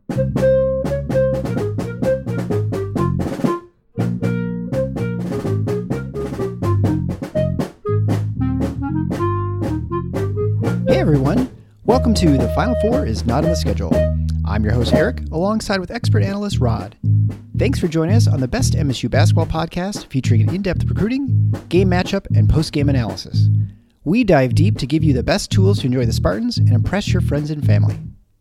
Hey everyone, welcome to The Final Four is Not on the Schedule. I'm your host Eric, alongside with expert analyst Rod. Thanks for joining us on the best MSU basketball podcast featuring in-depth recruiting, game matchup, and post-game analysis. We dive deep to give you the best tools to enjoy the Spartans and impress your friends and family.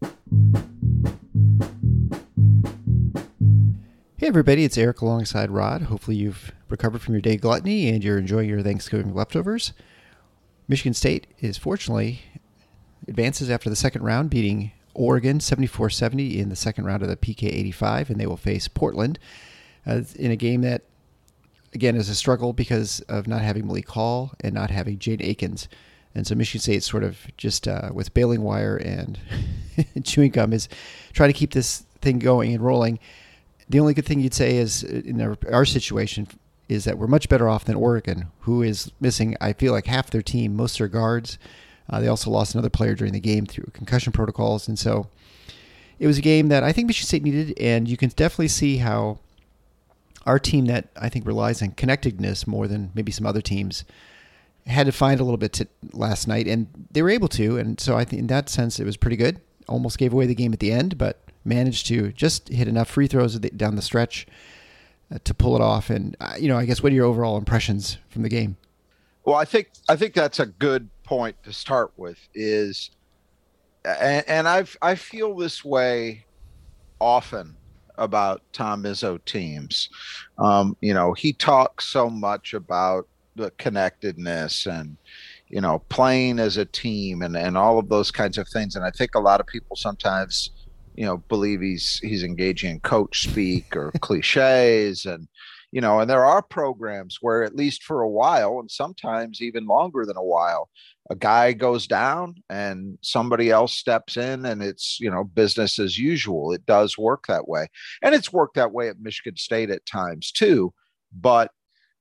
Hey everybody, it's Eric alongside Rod. Hopefully you've recovered from your day gluttony and you're enjoying your Thanksgiving leftovers. Michigan State is fortunately advances after the second round, beating Oregon 74-70 in the second round of the PK 85, and they will face Portland in a game that, again, is a struggle because of not having Malik Hall and not having Jaden Akins. And so Michigan State sort of just with baling wire and chewing gum is trying to keep this thing going and rolling. The only good thing you'd say is in our situation is that we're much better off than Oregon, who is missing, I feel like, half their team, most of their guards. They also lost another player during the game through concussion protocols. And so it was a game that I think Michigan State needed, and you can definitely see how our team that I think relies on connectedness more than maybe some other teams had to find a little bit last night, and they were able to. And so I think in that sense it was pretty good. Almost gave away the game at the end, but managed to just hit enough free throws down the stretch to pull it off. And, I guess what are your overall impressions from the game? Well, I think that's a good point to start with is, and I feel this way often about Tom Izzo teams. He talks so much about the connectedness and, playing as a team and all of those kinds of things. And I think a lot of people sometimes believe he's engaging in coach speak or cliches. And there are programs where, at least for a while, and sometimes even longer than a while, a guy goes down and somebody else steps in and it's, business as usual. It does work that way. And it's worked that way at Michigan State at times too. But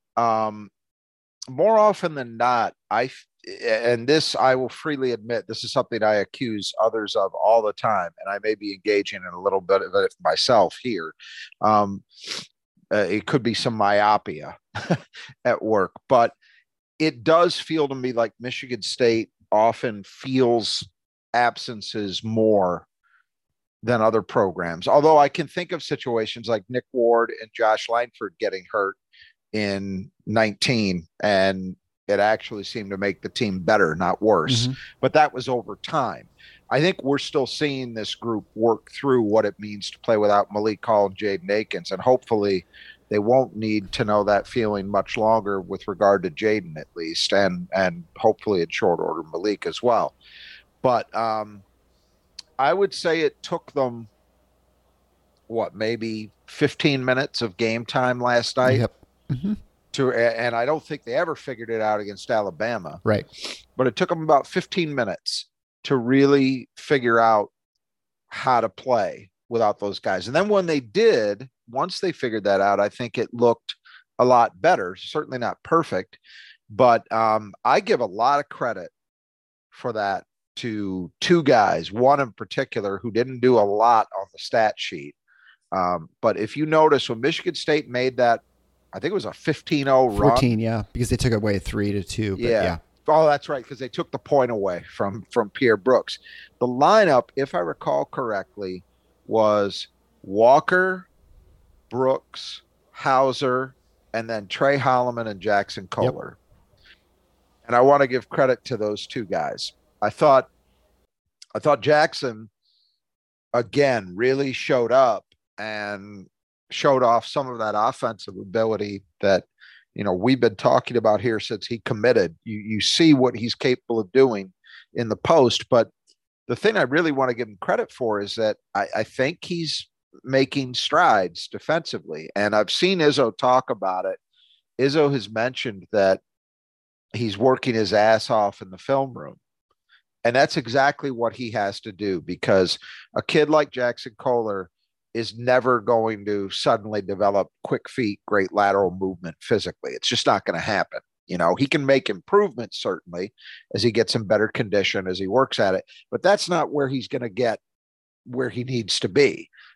more often than not, and this I will freely admit, this is something I accuse others of all the time, and I may be engaging in a little bit of it myself here. It could be some myopia at work, but it does feel to me like Michigan State often feels absences more than other programs. Although I can think of situations like Nick Ward and Josh Langford getting hurt in 19, and it actually seemed to make the team better, not worse. Mm-hmm. But that was over time. I think we're still seeing this group work through what it means to play without Malik Hall and Jaden Akins, and hopefully they won't need to know that feeling much longer with regard to Jaden, at least, and hopefully in short order Malik as well. But I would say it took them, maybe 15 minutes of game time last night. Yep. Mm-hmm. And I don't think they ever figured it out against Alabama. Right. But it took them about 15 minutes to really figure out how to play without those guys. And then when they did, once they figured that out, I think it looked a lot better. Certainly not perfect, but I give a lot of credit for that to two guys, one in particular who didn't do a lot on the stat sheet. But if you notice, when Michigan State made that, I think it was a 15-0 run. 14, yeah, because they took it away 3-2. But yeah. Oh, that's right, because they took the point away from Pierre Brooks. The lineup, if I recall correctly, was Walker, Brooks, Hauser, and then Trey Holloman and Jackson Kohler. Yep. And I want to give credit to those two guys. I thought Jackson, again, really showed up and showed off some of that offensive ability that, we've been talking about here since he committed. You see what he's capable of doing in the post, but the thing I really want to give him credit for is that I think he's making strides defensively. And I've seen Izzo talk about it. Izzo has mentioned that he's working his ass off in the film room. And that's exactly what he has to do, because a kid like Jackson Kohler is never going to suddenly develop quick feet, great lateral movement physically. It's just not going to happen. He can make improvements certainly as he gets in better condition, as he works at it, but that's not where he's going to get where he needs to be.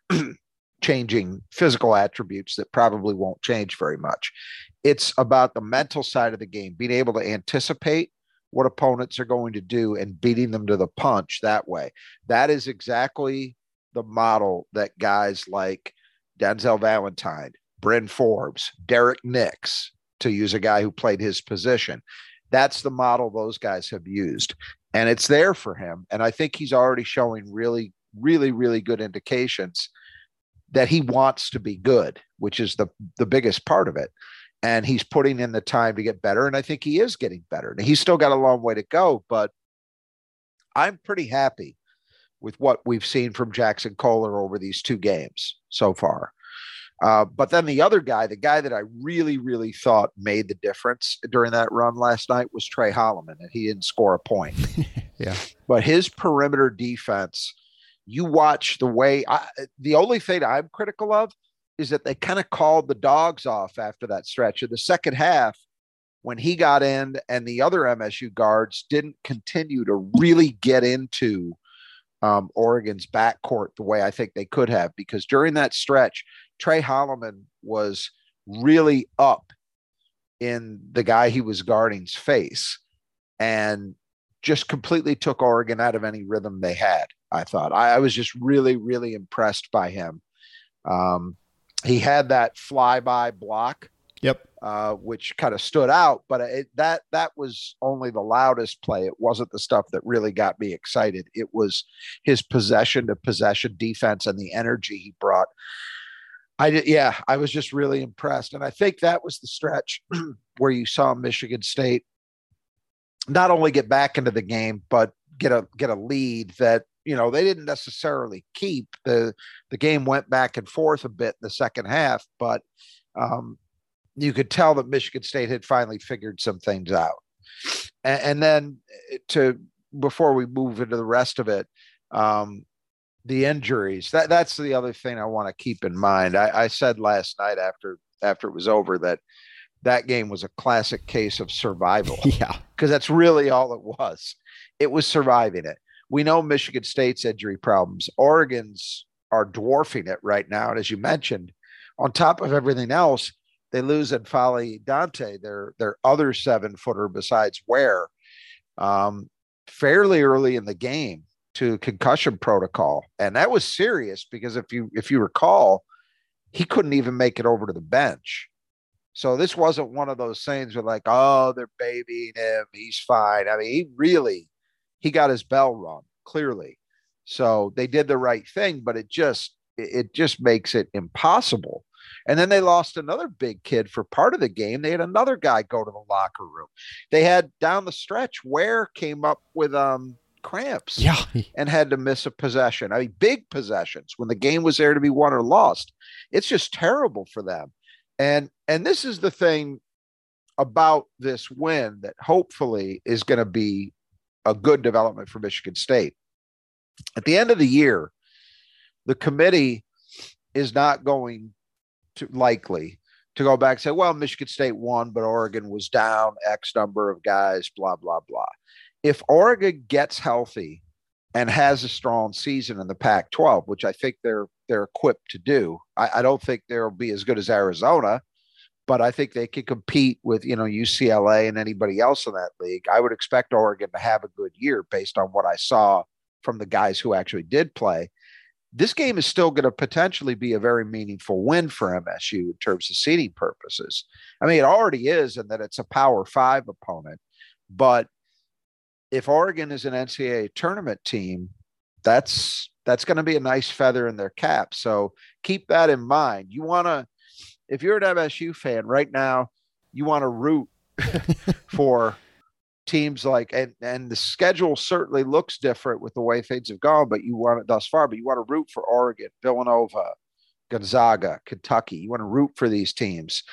changing physical attributes that probably won't change very much. It's about the mental side of the game, being able to anticipate what opponents are going to do and beating them to the punch that way. That is exactly the model that guys like Denzel Valentine, Bryn Forbes, Derek Nix, to use a guy who played his position, that's the model those guys have used. And it's there for him. And I think he's already showing really, really, really good indications that he wants to be good, which is the biggest part of it. And he's putting in the time to get better. And I think he is getting better. And he's still got a long way to go, but I'm pretty happy with what we've seen from Jackson Kohler over these 2 games so far. But then the other guy, the guy that I really, really thought made the difference during that run last night was Trey Holloman, and he didn't score a point. Yeah. But his perimeter defense, you watch the way the only thing I'm critical of is that they kind of called the dogs off after that stretch. In the second half, when he got in and the other MSU guards didn't continue to really get into Oregon's backcourt the way I think they could have, because during that stretch, Trey Holloman was really up in the guy he was guarding's face and just completely took Oregon out of any rhythm they had. I thought I was just really, really impressed by him. He had that flyby block, yep, which kind of stood out, but that was only the loudest play. It wasn't the stuff that really got me excited. It was his possession to possession defense and the energy he brought. I was just really impressed, and I think that was the stretch where you saw Michigan State not only get back into the game, but get a lead that, you know, they didn't necessarily keep. The game went back and forth a bit in the second half, but you could tell that Michigan State had finally figured some things out. And then before we move into the rest of it, the injuries, that's the other thing I want to keep in mind. I said last night after it was over that game was a classic case of survival. Yeah. Because that's really all it was. It was surviving it. We know Michigan State's injury problems. Oregon's are dwarfing it right now. And as you mentioned, on top of everything else, they lose N'Faly Dante, their other 7-footer besides Ware, fairly early in the game to concussion protocol. And that was serious because if you recall, he couldn't even make it over to the bench. So this wasn't one of those things where like, oh, they're babying him, he's fine. I mean, he got his bell rung, clearly. So they did the right thing, but it just makes it impossible. And then they lost another big kid for part of the game. They had another guy go to the locker room. They had down the stretch Ware came up with cramps, yeah, and had to miss a possession. I mean, big possessions when the game was there to be won or lost. It's just terrible for them. And this is the thing about this win that hopefully is going to be a good development for Michigan State. At the end of the year, the committee is not going to likely to go back and say, well, Michigan State won, but Oregon was down X number of guys, blah, blah, blah. If Oregon gets healthy and has a strong season in the Pac-12, which I think they're equipped to do, I don't think they'll be as good as Arizona, but I think they can compete with, UCLA and anybody else in that league. I would expect Oregon to have a good year based on what I saw from the guys who actually did play. This game is still going to potentially be a very meaningful win for MSU in terms of seeding purposes. I mean, it already is in that it's a Power 5 opponent, but if Oregon is an NCAA tournament team, that's going to be a nice feather in their cap. So keep that in mind. If you're an MSU fan right now, you want to root for teams like, and the schedule certainly looks different with the way things have gone, but you want it thus far, but you want to root for Oregon, Villanova, Gonzaga, Kentucky. You want to root for these teams.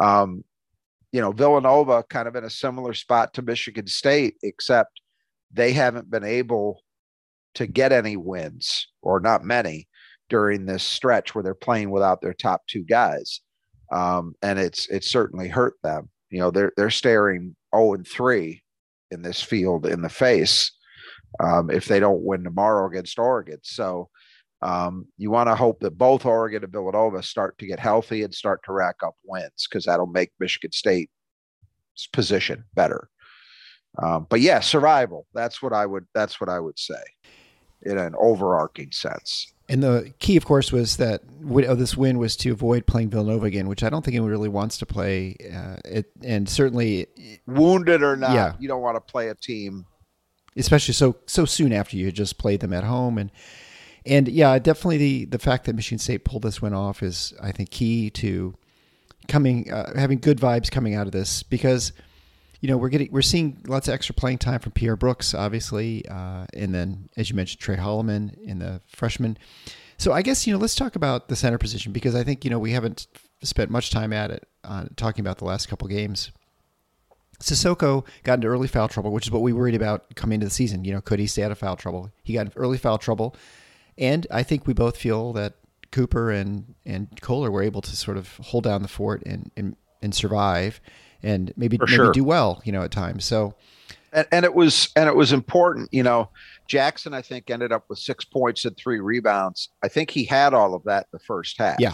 Villanova kind of in a similar spot to Michigan State, except they haven't been able to get any wins, or not many, during this stretch where they're playing without their top 2 guys. And it's certainly hurt them. They're staring 0-3 in this field in the face if they don't win tomorrow against Oregon. So You want to hope that both Oregon and Villanova start to get healthy and start to rack up wins, because that'll make Michigan State's position better. But yeah, survival. That's what I would say in an overarching sense. And the key, of course, was that this win was to avoid playing Villanova again, which I don't think anyone really wants to play. And certainly, wounded or not, yeah, you don't want to play a team, especially so soon after you just played them at home. And yeah, definitely the fact that Michigan State pulled this win off is, I think, key to having good vibes coming out of this, because we're seeing lots of extra playing time from Pierre Brooks, obviously, and then, as you mentioned, Trey Holloman in the freshman. So I guess let's talk about the center position, because I think we haven't spent much time at it talking about the last couple games. Sissoko got into early foul trouble, which is what we worried about coming into the season. Could he stay out of foul trouble? He got into early foul trouble, and I think we both feel that Cooper and Kohler were able to sort of hold down the fort and survive. And maybe do well, at times. So, and it was important. Jackson, I think, ended up with 6 points and 3 rebounds. I think he had all of that in the first half. Yeah.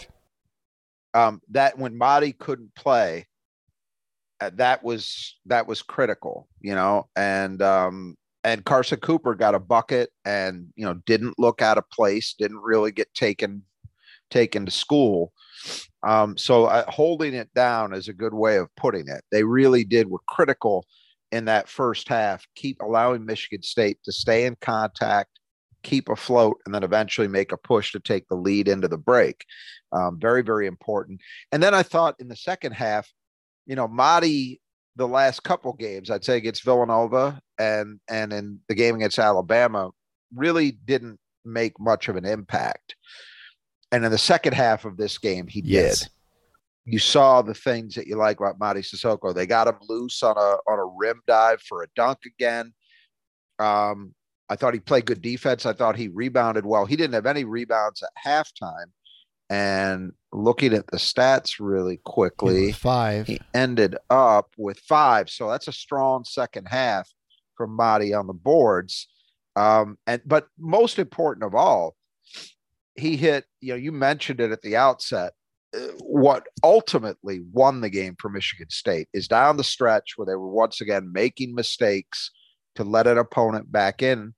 That when Mady couldn't play, that was critical. And Carson Cooper got a bucket, and didn't look out of place, didn't really get taken to school. So holding it down is a good way of putting it. They really were critical in that first half, keep allowing Michigan State to stay in contact, keep afloat, and then eventually make a push to take the lead into the break. Very, very important. And then I thought in the second half, Mady, the last couple games, I'd say against Villanova and in the game against Alabama, really didn't make much of an impact. And in the second half of this game, he did. You saw the things that you like about Mady Sissoko. They got him loose on a rim dive for a dunk again. I thought he played good defense. I thought he rebounded well. He didn't have any rebounds at halftime. And looking at the stats really quickly, 5. He ended up with 5. So that's a strong second half from Mady on the boards. But most important of all, he hit, you mentioned it at the outset, what ultimately won the game for Michigan State is down the stretch where they were once again making mistakes to let an opponent back in.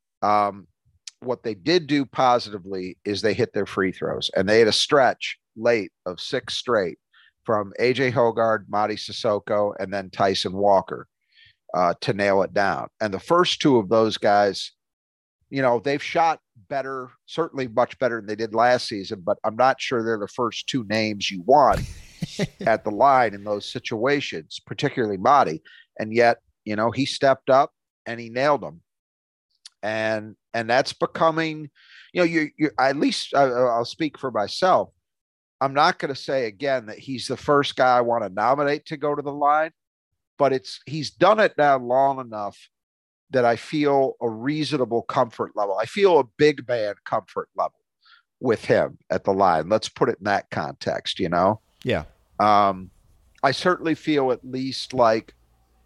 What they did do positively is they hit their free throws, and they had a stretch late of 6 straight from AJ Hoggard, Mady Sissoko, and then Tyson Walker to nail it down. And the first 2 of those guys, they've shot better, certainly much better than they did last season, but I'm not sure they're the first 2 names you want at the line in those situations, particularly Mady. And yet, he stepped up and he nailed them. And that's becoming, you at least I'll speak for myself. I'm not going to say again that he's the first guy I want to nominate to go to the line, but he's done it now long enough that I feel a reasonable comfort level. I feel a big man comfort level with him at the line. Let's put it in that context, Yeah. I certainly feel at least like,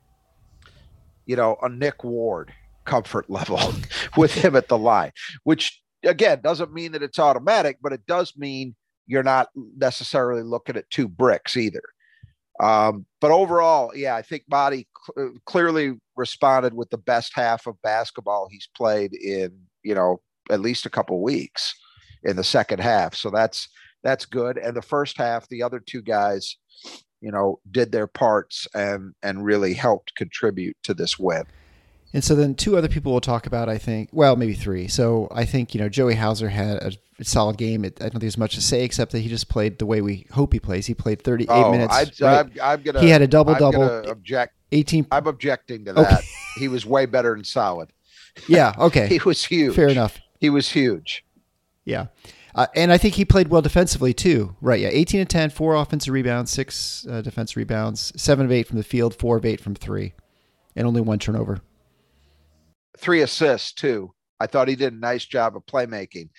a Nick Ward comfort level with him at the line, which again, doesn't mean that it's automatic, but it does mean you're not necessarily looking at 2 bricks either. But overall, yeah, I think Mady clearly responded with the best half of basketball he's played in, at least a couple weeks in the second half. So that's good. And the first half, the other 2 guys, did their parts and really helped contribute to this win. And so then 2 other people we'll talk about, I think, well, maybe 3. So I think, Joey Hauser had a solid game. I don't think there's much to say except that he just played the way we hope he plays. He played 38 minutes. He had a double-double. Object. 18. I'm objecting to that. Okay. He was way better than solid. Yeah, okay. He was huge. Fair enough. He was huge. Yeah. And I think he played well defensively too. Right, yeah. 18 of 10, 4 offensive rebounds, 6 defensive rebounds, 7 of 8 from the field, 4 of 8 from 3, and only 1 turnover. 3 assists too. I thought he did a nice job of playmaking.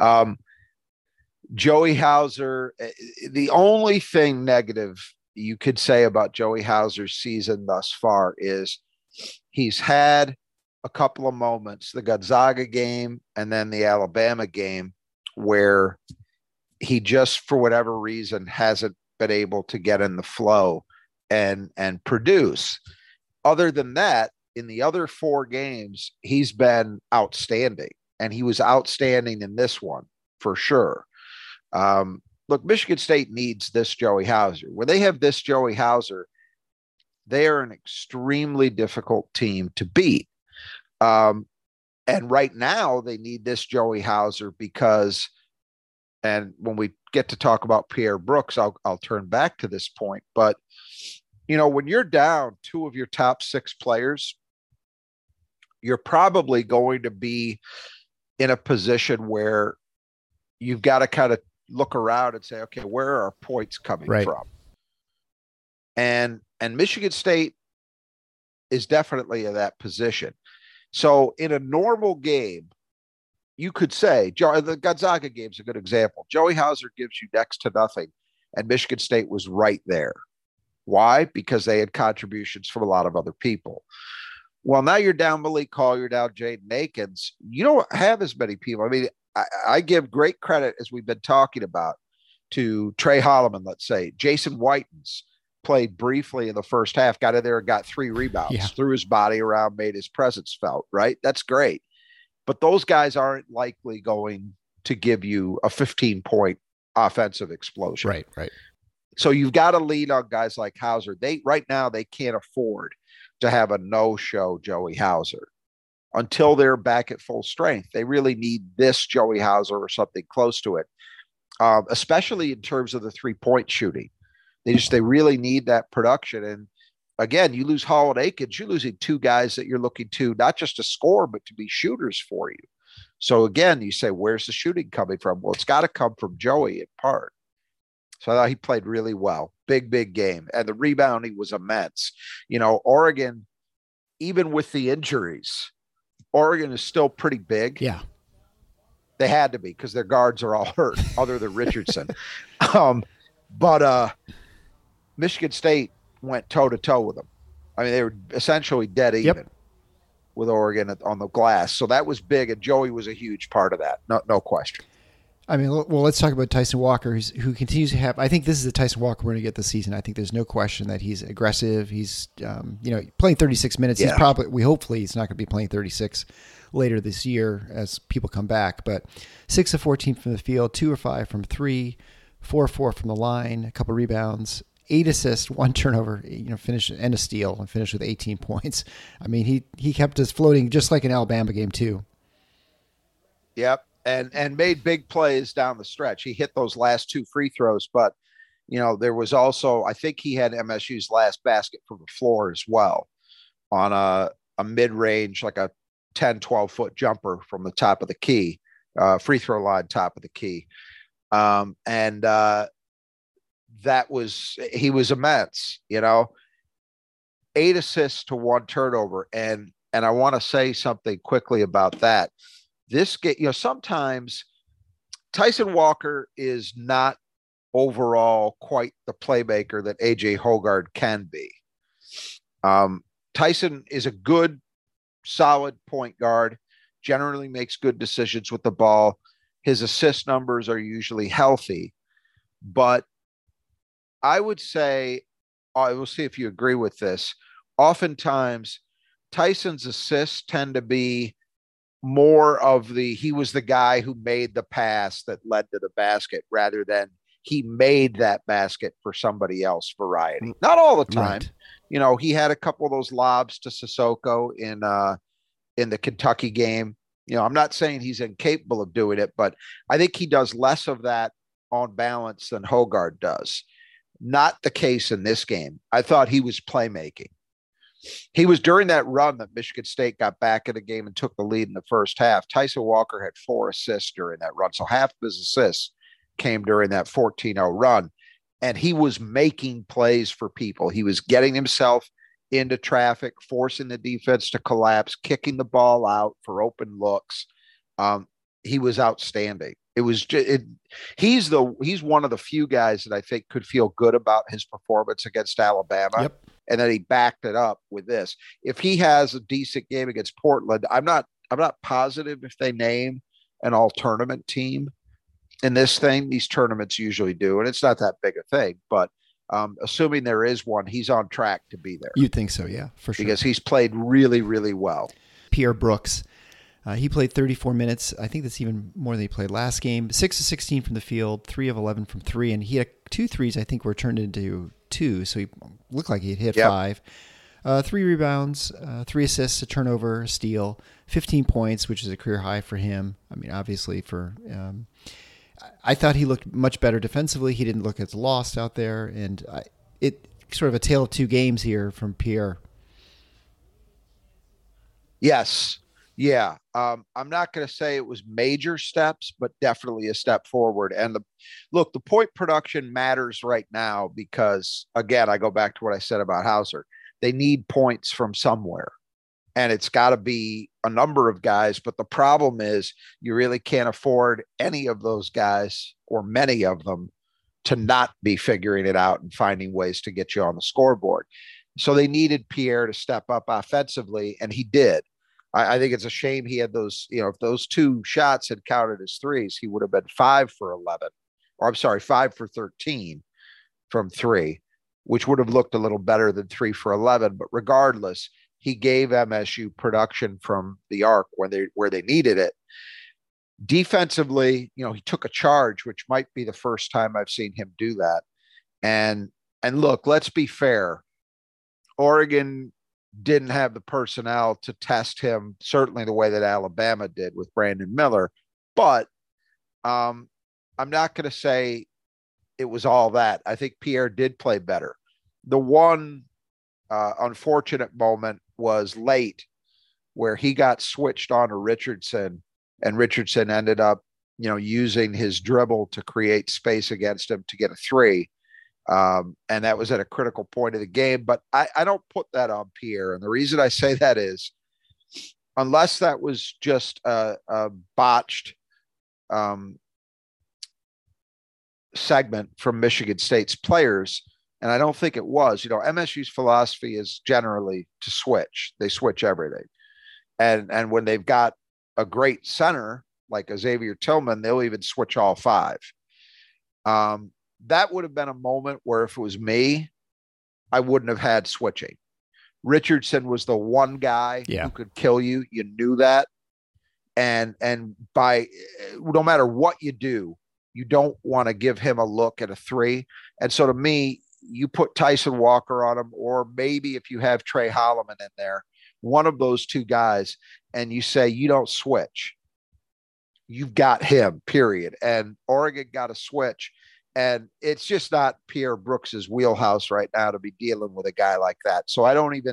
Joey Hauser, the only thing negative you could say about Joey Hauser's season thus far is he's had a couple of moments, the Gonzaga game and then the Alabama game, where he just, for whatever reason, hasn't been able to get in the flow and produce. Other than that, in the other 4 games, he's been outstanding, and he was outstanding in this one for sure. Look, Michigan State needs this Joey Hauser. When they have this Joey Hauser, they are an extremely difficult team to beat. And right now, they need this Joey Hauser because, and when we get to talk about Pierre Brooks, I'll turn back to this point. But, when you're down 2 of your top 6 players, you're probably going to be in a position where you've got to kind of look around and say, okay, where are our points coming from? And Michigan State is definitely in that position. So in a normal game, you could say, the Gonzaga game is a good example. Joey Hauser gives you next to nothing, and Michigan State was right there. Why? Because they had contributions from a lot of other people. Well, now you're down Malik Hall, you're down Jaden Akins. You don't have as many people. I mean, I give great credit, as we've been talking about, to Trey Holloman, let's say. Jason Whitens played briefly in the first half, got in there and got 3 rebounds, threw his body around, made his presence felt, right? That's great. But those guys aren't likely going to give you a 15-point offensive explosion. Right. So you've got to lean on guys like Hauser. Right now, they can't afford to have a no-show Joey Hauser until they're back at full strength. They really need this Joey Hauser or something close to it, especially in terms of the 3-point shooting. They really need that production. And again, you lose Hall and Akins, you're losing 2 guys that you're looking to not just to score, but to be shooters for you. So again, you say, where's the shooting coming from? Well, it's got to come from Joey in part. So I thought he played really well. Big game. And the rebounding was immense. Oregon, even with the injuries, Oregon is still pretty big. Yeah. They had to be because their guards are all hurt other than Richardson. But Michigan State went toe-to-toe with them. I mean, they were essentially dead even with Oregon on the glass. So that was big, and Joey was a huge part of that. No question. I mean, well, let's talk about Tyson Walker, who continues to have. I think this is the Tyson Walker we're going to get this season. I think there's no question that he's aggressive. He's, playing 36 minutes. Yeah. Hopefully, he's not going to be playing 36 later this year as people come back. But 6 of 14 from the field, 2 or 5 from 3, 4 of 4 from the line, a couple of rebounds, 8 assists, 1 turnover. Finished and a steal, and finished with 18 points. I mean, he kept us floating just like an Alabama game too. Yep. And made big plays down the stretch. He hit those last 2 free throws, but there was also, I think he had MSU's last basket from the floor as well on a mid-range, like a 10, 12-foot jumper from the top of the key, free throw line, top of the key. He was immense, 8 assists to 1 turnover. And I want to say something quickly about that. This game, sometimes Tyson Walker is not overall quite the playmaker that AJ Hoggard can be. Tyson is a good, solid point guard, generally makes good decisions with the ball. His assist numbers are usually healthy, but I would say, I will see if you agree with this. Oftentimes, Tyson's assists tend to be more of he was the guy who made the pass that led to the basket rather than he made that basket for somebody else variety. Not all the time. Right. He had a couple of those lobs to Sissoko in the Kentucky game. I'm not saying he's incapable of doing it, but I think he does less of that on balance than Hoggard does. Not the case in this game. I thought he was playmaking. He was during that run that Michigan State got back in the game and took the lead in the first half. Tyson Walker had 4 assists during that run. So half of his assists came during that 14-0 run. And he was making plays for people. He was getting himself into traffic, forcing the defense to collapse, kicking the ball out for open looks. He was outstanding. It was he's one of the few guys that I think could feel good about his performance against Alabama. Yep. And then he backed it up with this. If he has a decent game against Portland, I'm not positive if they name an all tournament team in this thing. These tournaments usually do, and it's not that big a thing. But assuming there is one, he's on track to be there. You'd think so, yeah, for sure. Because he's played really, really well. Pierre Brooks, he played 34 minutes. I think that's even more than he played last game. 6 of 16 from the field, 3 of 11 from three, and he had 2 threes I think were turned into 2, so he looked like he'd hit 5. 3 rebounds, 3 assists, a turnover, a steal, 15 points, which is a career high for him. I mean, obviously I thought he looked much better defensively. He didn't look as lost out there, and it sort of a tale of 2 games here from Pierre. Yes. Yeah. I'm not going to say it was major steps, but definitely a step forward. And the point production matters right now because, again, I go back to what I said about Hauser. They need points from somewhere, and it's got to be a number of guys. But the problem is you really can't afford any of those guys or many of them to not be figuring it out and finding ways to get you on the scoreboard. So they needed Pierre to step up offensively, and he did. I think it's a shame he had those, if those 2 shots had counted as threes, he would have been 5 for 11, or I'm sorry, 5 for 13 from 3, which would have looked a little better than 3 for 11. But regardless, he gave MSU production from the arc where they needed it. Defensively, he took a charge, which might be the first time I've seen him do that. And look, let's be fair. Oregon didn't have the personnel to test him, certainly the way that Alabama did with Brandon Miller. But I'm not going to say it was all that. I think Pierre did play better. The one unfortunate moment was late where he got switched on to Richardson, and Richardson ended up, using his dribble to create space against him to get a 3. And that was at a critical point of the game. But I don't put that on Pierre. And the reason I say that is, unless that was just a botched segment from Michigan State's players, and I don't think it was, MSU's philosophy is generally to switch. They switch everything. And when they've got a great center like a Xavier Tillman, they'll even switch all 5. That would have been a moment where if it was me, I wouldn't have had switching. Richardson was the one guy who could kill you. You knew that. And by no matter what you do, you don't want to give him a look at a 3. And so to me, you put Tyson Walker on him, or maybe if you have Trey Holloman in there, one of those 2 guys, and you say you don't switch. You've got him, period. And Oregon got a switch. And it's just not Pierre Brooks's wheelhouse right now to be dealing with a guy like that. So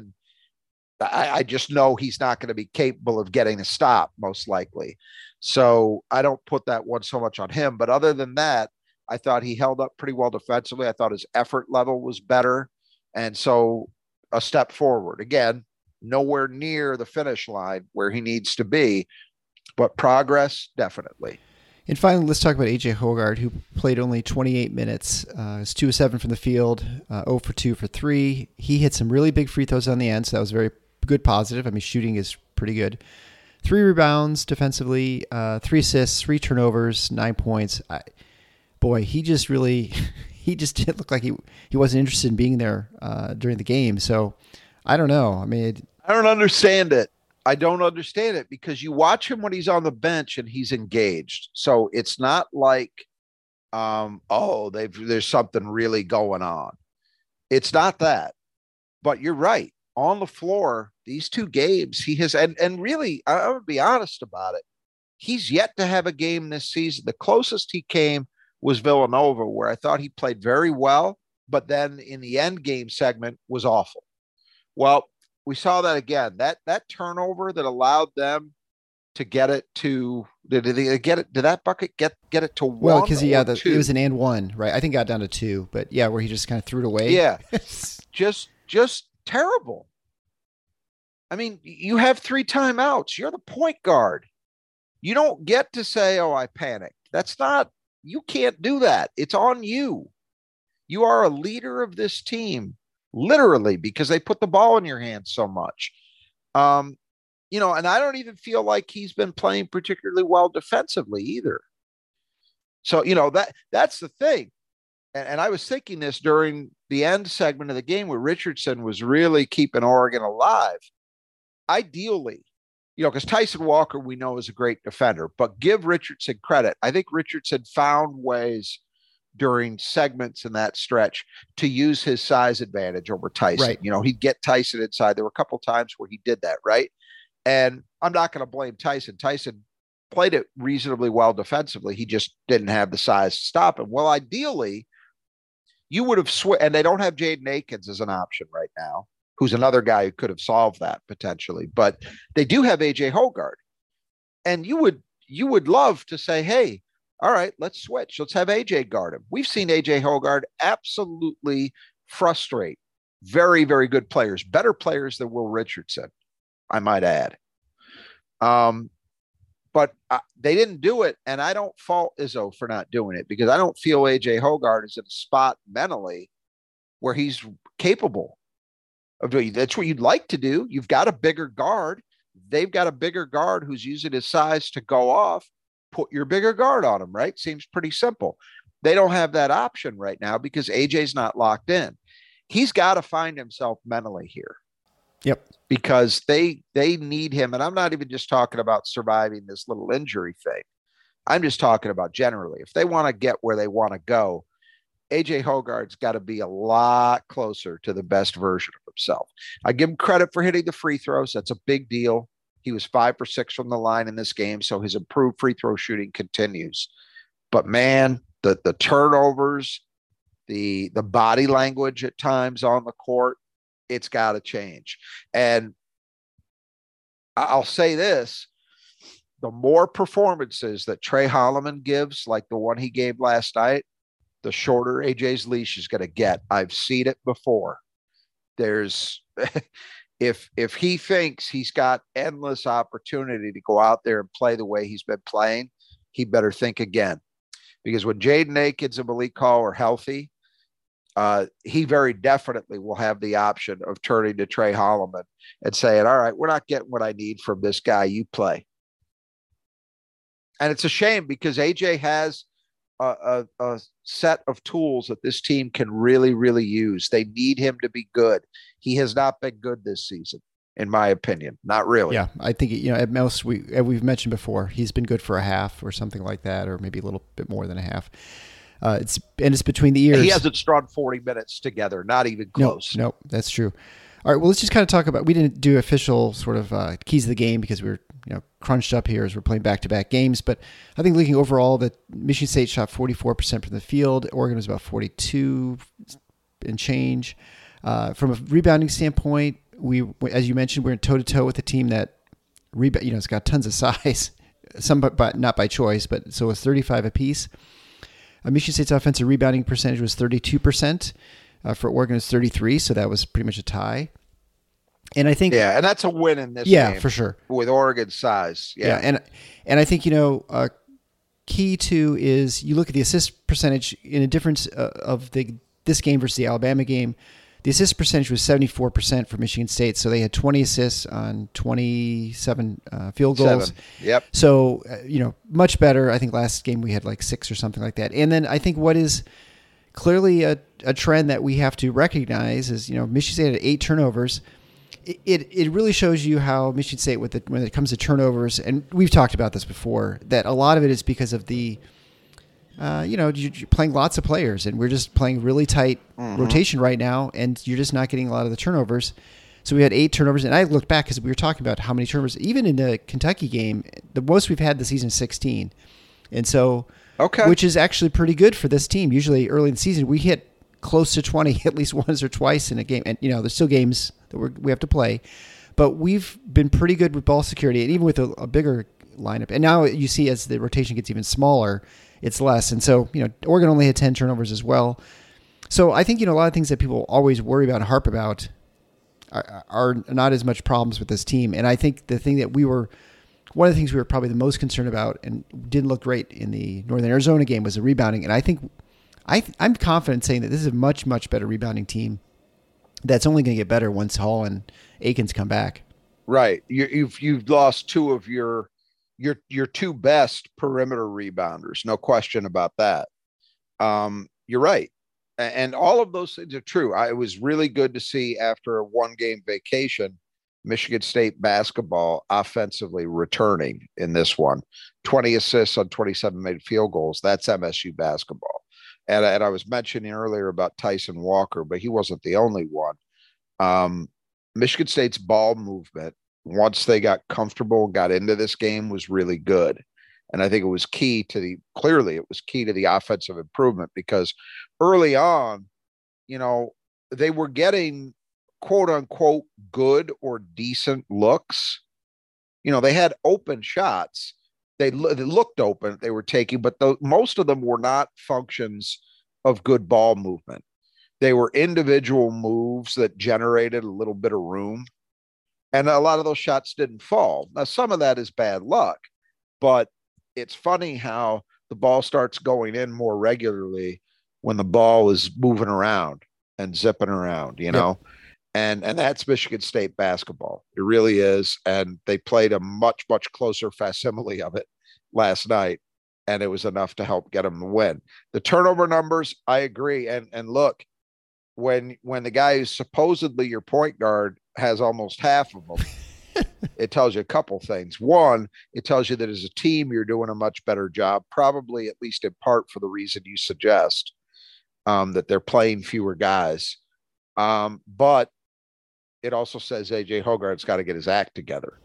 I just know he's not going to be capable of getting a stop, most likely. So I don't put that one so much on him. But other than that, I thought he held up pretty well defensively. I thought his effort level was better. And so a step forward. Again, nowhere near the finish line where he needs to be, but progress, definitely. And finally, let's talk about A.J. Hoggard, who played only 28 minutes. It's 2 of 7 from the field, 0 for 2 for 3. He hit some really big free throws on the end, so that was very good positive. I mean, shooting is pretty good. 3 rebounds defensively, 3 assists, 3 turnovers, 9 points. He just didn't look like he wasn't interested in being there during the game. So I don't know. I mean, I don't understand it. I don't understand it because you watch him when he's on the bench and he's engaged. So it's not like, there's something really going on. It's not that. But you're right. On the floor, these 2 games, he has, and really, I would be honest about it. He's yet to have a game this season. The closest he came was Villanova, where I thought he played very well, but then in the end game segment was awful. Well, we saw that again. That turnover that allowed them to get it to, did they get it? Did that bucket get it to 1? Well, because it was an and 1, right? I think it got down to 2, but yeah, where he just kind of threw it away. Yeah, just terrible. I mean, you have 3 timeouts. You're the point guard. You don't get to say, "Oh, I panicked." You can't do that. It's on you. You are a leader of this team. Literally, because they put the ball in your hands so much. And I don't even feel like he's been playing particularly well defensively either. So, that's the thing. And I was thinking this during the end segment of the game where Richardson was really keeping Oregon alive. Ideally, because Tyson Walker, we know, is a great defender, but give Richardson credit. I think Richardson found ways during segments in that stretch to use his size advantage over Tyson. Right. He'd get Tyson inside. There were a couple times where he did that, right? And I'm not going to blame Tyson. Tyson played it reasonably well defensively. He just didn't have the size to stop him. Well, ideally, you would have and they don't have Jaden Akins as an option right now, who's another guy who could have solved that potentially. But they do have AJ Hoggard. And you would love to say, hey, all right, let's switch. Let's have AJ guard him. We've seen AJ Hoggard absolutely frustrate very, very good players, better players than Will Richardson, I might add. But they didn't do it, and I don't fault Izzo for not doing it because I don't feel AJ Hoggard is in a spot mentally where he's capable of doing. That's what you'd like to do. You've got a bigger guard. They've got a bigger guard who's using his size to go off. Put your bigger guard on him, right? Seems pretty simple. They don't have that option right now because AJ's not locked in. He's got to find himself mentally here. Yep. Because they need him. And I'm not even just talking about surviving this little injury thing. I'm just talking about generally. If they want to get where they want to go, AJ Hoggard's got to be a lot closer to the best version of himself. I give him credit for hitting the free throws. That's a big deal. He was 5 for 6 from the line in this game, so his improved free throw shooting continues. But man, the turnovers, the body language at times on the court, it's got to change. And I'll say this, the more performances that Trey Holloman gives, like the one he gave last night, the shorter AJ's leash is going to get. I've seen it before. There's if he thinks he's got endless opportunity to go out there and play the way he's been playing, he better think again. Because when Jaden Akins and Malik Hall are healthy, he very definitely will have the option of turning to Trey Holloman and saying, all right, we're not getting what I need from this guy. You play. And it's a shame because AJ has a set of tools that this team can really, really use. They need him to be good. He has not been good this season, in my opinion. Not really. Yeah, I think, at most, we've mentioned before, he's been good for a half or something like that, or maybe a little bit more than a half. It's between the ears. He hasn't strung 40 minutes together, not even close. No, that's true. All right, well, let's just kind of talk about, we didn't do official sort of keys of the game because we were crunched up here as we're playing back-to-back games, but I think looking overall that Michigan State shot 44% from the field, Oregon was about 42 and change. From a rebounding standpoint, we, as you mentioned, we're toe-to-toe with a team that, it's got tons of size, some but not by choice, but so it's 35 apiece. Michigan State's offensive rebounding percentage was 32%. For Oregon, it's 33%, so that was pretty much a tie. And I think, and that's a win in this game. Yeah, for sure. With Oregon's size. Yeah, and I think key to is you look at the assist percentage in a difference of this game versus the Alabama game. The assist percentage was 74% for Michigan State, so they had 20 assists on 27 field goals. 7. Yep. So much better. I think last game we had like 6 or something like that. And then I think what is clearly a trend that we have to recognize is Michigan State had 8 turnovers. It really shows you how Michigan State when it comes to turnovers, and we've talked about this before, that a lot of it is because of the you're playing lots of players, and we're just playing really tight rotation right now, and you're just not getting a lot of the turnovers. So we had 8 turnovers, and I looked back because we were talking about how many turnovers, even in the Kentucky game, the most we've had this season is 16. And so, which is actually pretty good for this team. Usually early in the season, we hit close to 20 at least once or twice in a game. And, there's still games that we have to play. But we've been pretty good with ball security, and even with a bigger lineup. And now you see as the rotation gets even smaller, it's less. And so, Oregon only had 10 turnovers as well. So I think, a lot of things that people always worry about and harp about are not as much problems with this team. And I think the thing that one of the things we were probably the most concerned about and didn't look great in the Northern Arizona game was the rebounding. And I think I'm confident saying that this is a much, much better rebounding team that's only going to get better once Hall and Akins come back. Right. You've lost 2 of your your two best perimeter rebounders, no question about that. You're right. And all of those things are true. It was really good to see after a 1-game vacation, Michigan State basketball offensively returning in this one. 20 assists on 27 made field goals. That's MSU basketball. And I was mentioning earlier about Tyson Walker, but he wasn't the only one. Michigan State's ball movement, once they got comfortable, got into this game, was really good. And I think it was key to the offensive improvement, because early on, they were getting quote unquote good or decent looks. They had open shots. They looked open, they were taking, but most of them were not functions of good ball movement. They were individual moves that generated a little bit of room. And a lot of those shots didn't fall. Now, some of that is bad luck, but it's funny how the ball starts going in more regularly when the ball is moving around and zipping around, Yep. and that's Michigan State basketball. It really is. And they played a much, much closer facsimile of it last night, and it was enough to help get them the win. The turnover numbers, I agree. And look, when the guy who's supposedly your point guard has almost half of them, it tells you a couple things. One, it tells you that as a team, you're doing a much better job, probably at least in part for the reason you suggest, that they're playing fewer guys. But it also says AJ Hogarth's got to get his act together.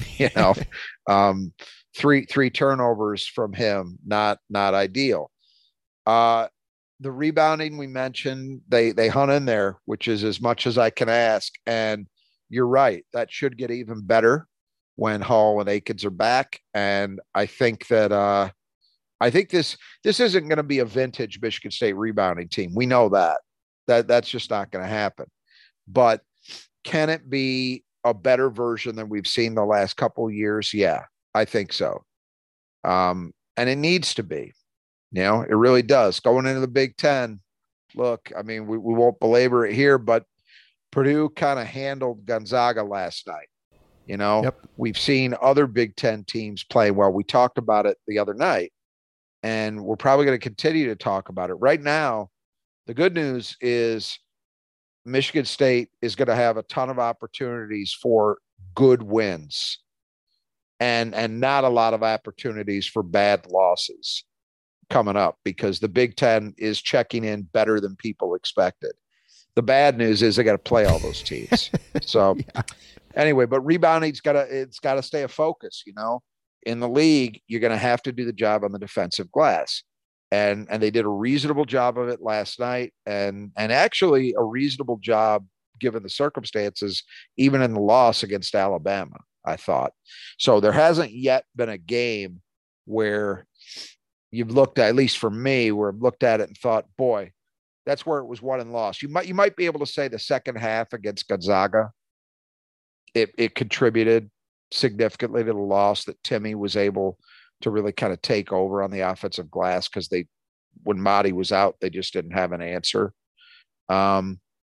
Three turnovers from him, not ideal. The rebounding we mentioned, they hung in there, which is as much as I can ask. And you're right, that should get even better when Hall and Akins are back. And I think that this isn't going to be a vintage Michigan State rebounding team. We know that's just not going to happen. But can it be a better version than we've seen the last couple of years? Yeah, I think so. And it needs to be. It really does. Going into the Big Ten, look, I mean, we won't belabor it here, but Purdue kind of handled Gonzaga last night. Yep. We've seen other Big Ten teams play well. We talked about it the other night, and we're probably going to continue to talk about it. Right now, the good news is Michigan State is going to have a ton of opportunities for good wins and not a lot of opportunities for bad losses coming up, because the Big Ten is checking in better than people expected. The bad news is they got to play all those teams. So Yeah. Anyway, but rebounding's got to stay a focus. In the league, you're going to have to do the job on the defensive glass, and they did a reasonable job of it last night, and actually a reasonable job given the circumstances, even in the loss against Alabama, I thought. So there hasn't yet been a game where you've looked at least for me, where I've looked at it and thought, boy, that's where it was won and lost. You might be able to say the second half against Gonzaga, it contributed significantly to the loss, that Timmy was able to really kind of take over on the offensive glass, because when Mady was out, they just didn't have an answer. But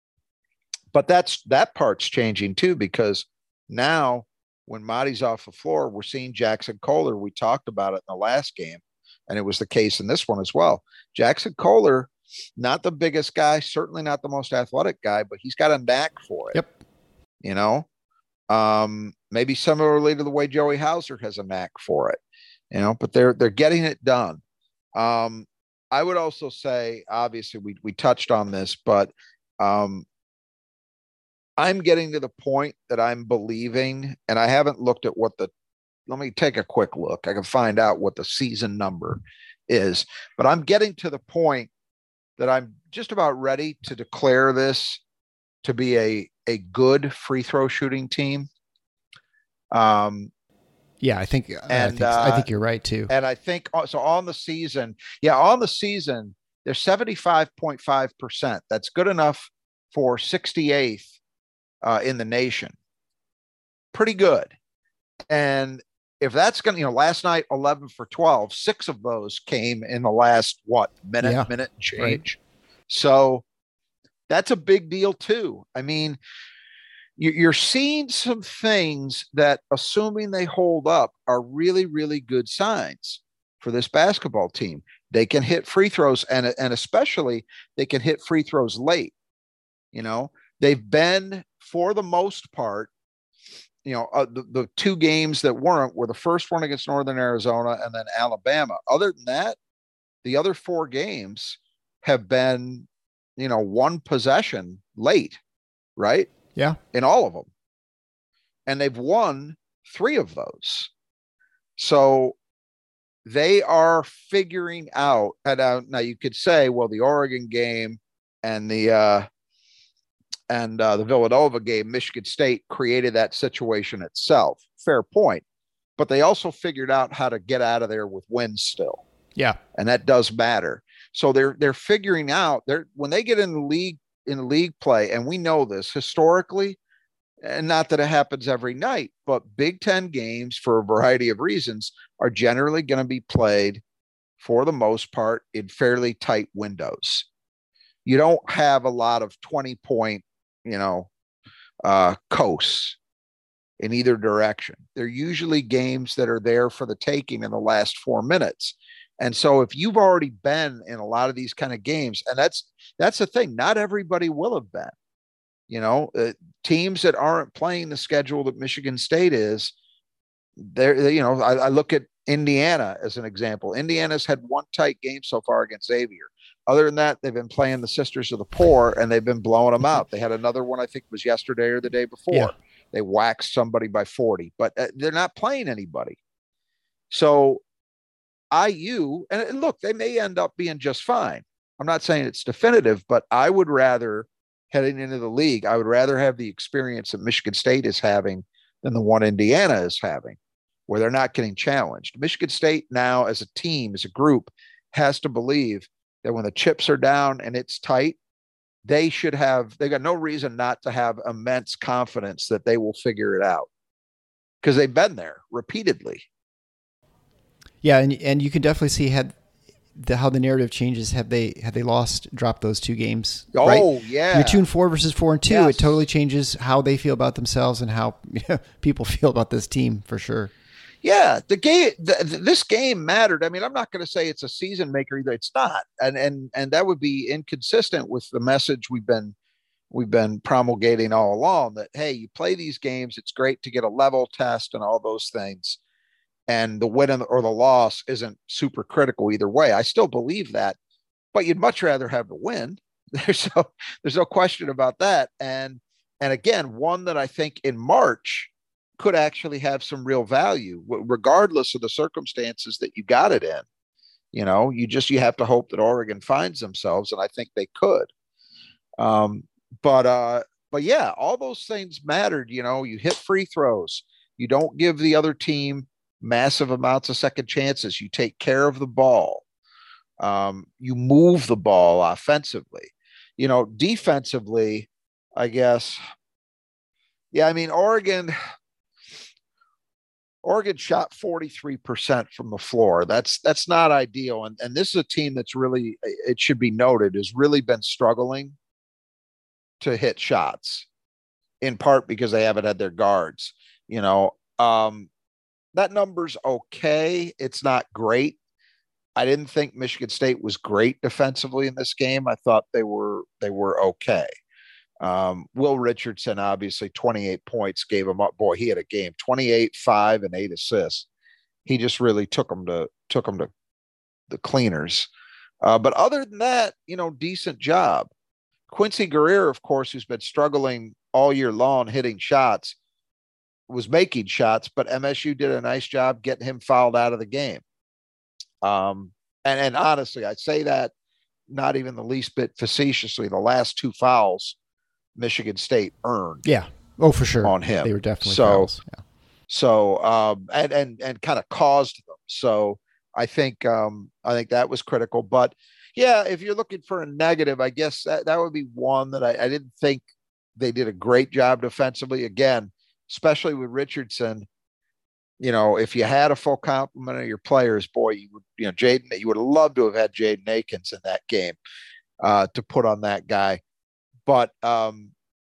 that part's changing too, because now when Mady's off the floor, we're seeing Jackson Kohler. We talked about it in the last game, and it was the case in this one as well. Jackson Kohler, not the biggest guy, certainly not the most athletic guy, but he's got a knack for it. Yep. Maybe similarly to the way Joey Hauser has a knack for it, but they're getting it done. I would also say, obviously we touched on this, but I'm getting to the point that I'm believing, and I haven't looked at let me take a quick look. I can find out what the season number is, but I'm getting to the point that I'm just about ready to declare this to be a good free throw shooting team. Yeah, I think you're right too. And I think so on the season, they're 75.5%. That's good enough for 68th in the nation. Pretty good. And if that's going to, last night, 11 for 12, 6 of those came in the last, minute and change. Right. So that's a big deal too. I mean, you're seeing some things that, assuming they hold up, are really, really good signs for this basketball team. They can hit free throws, and especially they can hit free throws late. You know, they've been, for the most part, the two games that weren't were the first one against Northern Arizona and then Alabama. Other than that, the other four games have been, one possession late, right? Yeah. In all of them. And they've won three of those. So they are figuring out. And now you could say, well, the Oregon game and the Villanova game, Michigan State created that situation itself. Fair point. But they also figured out how to get out of there with wins still. Yeah. And that does matter. So they're figuring out, when they get in league play, and we know this historically, and not that it happens every night, but Big Ten games, for a variety of reasons, are generally going to be played, for the most part, in fairly tight windows. You don't have a lot of 20-point, coasts in either direction. They're usually games that are there for the taking in the last 4 minutes. And so if you've already been in a lot of these kind of games, and that's the thing, not everybody will have been, teams that aren't playing the schedule that Michigan State is, I look at Indiana as an example. Indiana's had one tight game so far against Xavier. Other than that, they've been playing the Sisters of the Poor, and they've been blowing them out. They had another one, I think it was yesterday or the day before. Yeah. They waxed somebody by 40, but they're not playing anybody. So IU, and look, they may end up being just fine. I'm not saying it's definitive, but I would rather, heading into the league, I would rather have the experience that Michigan State is having than the one Indiana is having, where they're not getting challenged. Michigan State now, as a team, as a group, has to believe that when the chips are down and it's tight, they got no reason not to have immense confidence that they will figure it out, because they've been there repeatedly. Yeah, and you can definitely see how the narrative changes. Have they dropped those two games? Oh, right? Yeah. You're 2-4 versus 4-2. Yes. It totally changes how they feel about themselves and how people feel about this team, for sure. Yeah, this game mattered. I mean, I'm not going to say it's a season maker either. It's not, and that would be inconsistent with the message we've been promulgating all along. That, hey, you play these games, it's great to get a level test and all those things, and the win or the loss isn't super critical either way. I still believe that, but you'd much rather have the win. There's no question about that. And again, one that I think in March could actually have some real value, regardless of the circumstances that you got it in. You have to hope that Oregon finds themselves, and I think they could. But yeah, all those things mattered. You hit free throws. You don't give the other team massive amounts of second chances. You take care of the ball. You move the ball offensively. Defensively, I guess. Yeah, I mean, Oregon shot 43% from the floor. That's not ideal. And this is a team that's really, it should be noted, has really been struggling to hit shots, in part because they haven't had their guards. That number's okay. It's not great. I didn't think Michigan State was great defensively in this game. I thought they were okay. Will Richardson, obviously 28 points, gave him up. Boy, he had a game, 28, 5 and 8 assists. He just really took him to the cleaners. But other than that, decent job. Quincy Guerrero, of course, who's been struggling all year long hitting shots, was making shots, but MSU did a nice job getting him fouled out of the game. And honestly, I say that not even the least bit facetiously. The last two fouls Michigan State earned. Yeah. Oh, for sure. On him. They were definitely fouls. Yeah. So, and kind of caused them. So I think that was critical, but yeah, if you're looking for a negative, I guess that would be one that I didn't think they did a great job defensively. Again, especially with Richardson, if you had a full complement of your players, boy, you would have loved to have had Jaden Akins in that game to put on that guy. But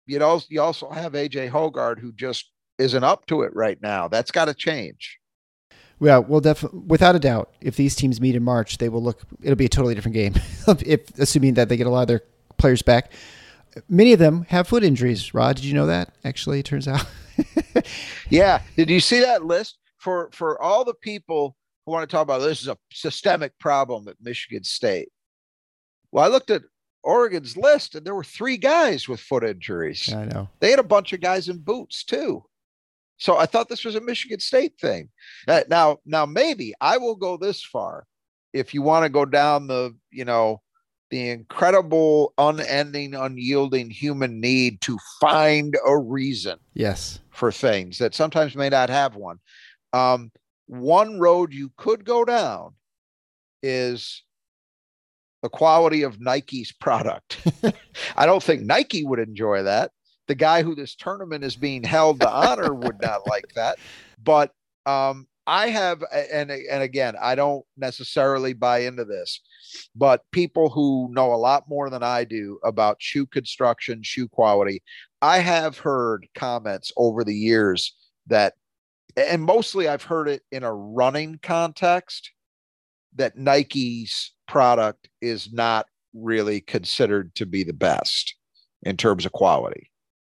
you also have AJ Hogard, who just isn't up to it right now. That's got to change. Well, we'll definitely, without a doubt, if these teams meet in March, it'll be a totally different game. If assuming that they get a lot of their players back. Many of them have foot injuries. Rod, did you know that? Actually, it turns out. Yeah. Did you see that list for all the people who want to talk about this is a systemic problem at Michigan State? Well, I looked at Oregon's list and there were 3 guys with foot injuries. I know. They had a bunch of guys in boots too. So I thought this was a Michigan State thing. Now, maybe I will go this far. If you want to go down the incredible, unending, unyielding human need to find a reason, yes, for things that sometimes may not have one. One road you could go down is the quality of Nike's product. I don't think Nike would enjoy that. The guy who this tournament is being held to honor would not like that. But I have, and again, I don't necessarily buy into this, but people who know a lot more than I do about shoe construction, shoe quality, I have heard comments over the years that, and mostly I've heard it in a running context, that Nike's product is not really considered to be the best in terms of quality.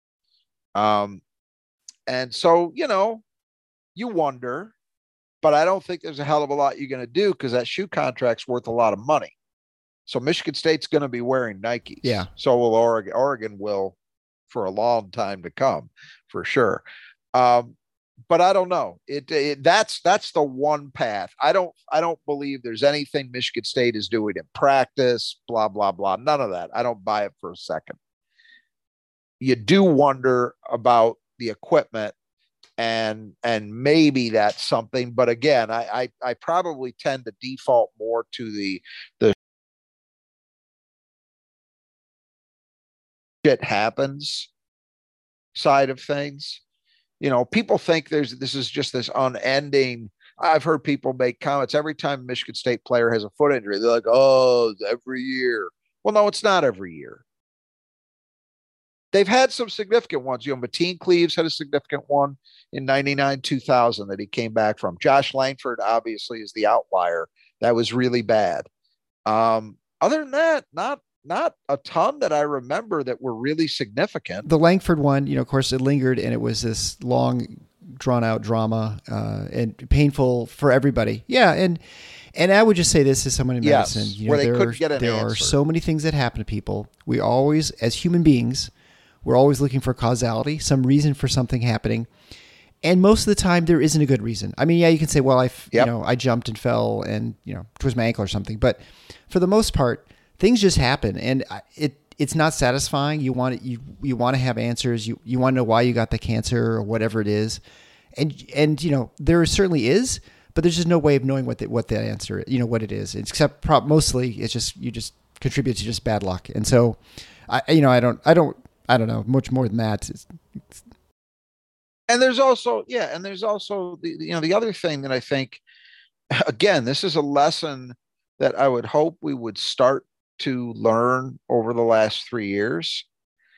And so, you wonder, but I don't think there's a hell of a lot you're going to do because that shoe contract's worth a lot of money. So Michigan State's going to be wearing Nikes. Yeah. So will Oregon. Oregon will for a long time to come, for sure. But I don't know. That's the one path. I don't believe there's anything Michigan State is doing in practice, blah, blah, blah. None of that. I don't buy it for a second. You do wonder about the equipment and maybe that's something, but again, I probably tend to default more to the shit happens side of things. People think this is just this unending. I've heard people make comments every time a Michigan State player has a foot injury. They're like, oh, it's every year. Well, no, it's not every year. They've had some significant ones. Mateen Cleaves had a significant one in 99, 2000 that he came back from. Josh Langford obviously is the outlier. That was really bad. Other than that, not a ton that I remember that were really significant. The Langford one, of course, it lingered and it was this long, drawn out drama and painful for everybody. Yeah, and I would just say this as someone in medicine. Where they couldn't get an there answer. Are so many things that happen to people. We always, as human beings, we're always looking for causality, some reason for something happening. And most of the time, there isn't a good reason. I mean, yeah, you can say, well, I jumped and fell and, twisted my ankle or something. But for the most part, things just happen. And it's not satisfying. You want to have answers. You want to know why you got the cancer or whatever it is. And there certainly is, but there's just no way of knowing what the answer is, what it is. Except mostly it's just, you just contribute to just bad luck. And so I don't know much more than that. And there's also the other thing that I think, again, this is a lesson that I would hope we would start to learn over the last 3 years.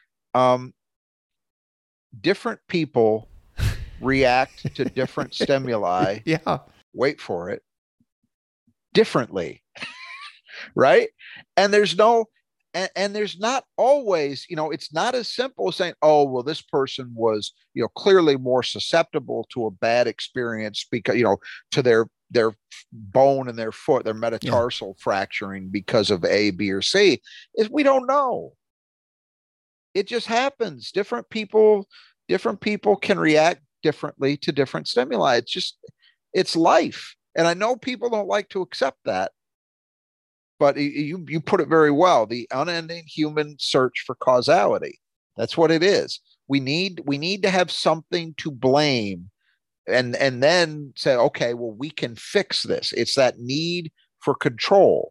Different people react to different stimuli. Yeah. Wait for it. Differently. Right. And there's not always, it's not as simple as saying, oh, well, this person was, clearly more susceptible to a bad experience because, to their bone in their foot, their metatarsal fracturing because of A, B, or C. We don't know. It just happens. Different people can react differently to different stimuli. It's life. And I know people don't like to accept that. But you put it very well, the unending human search for causality. That's what it is. We need to have something to blame and then say, okay, well, we can fix this. It's that need for control.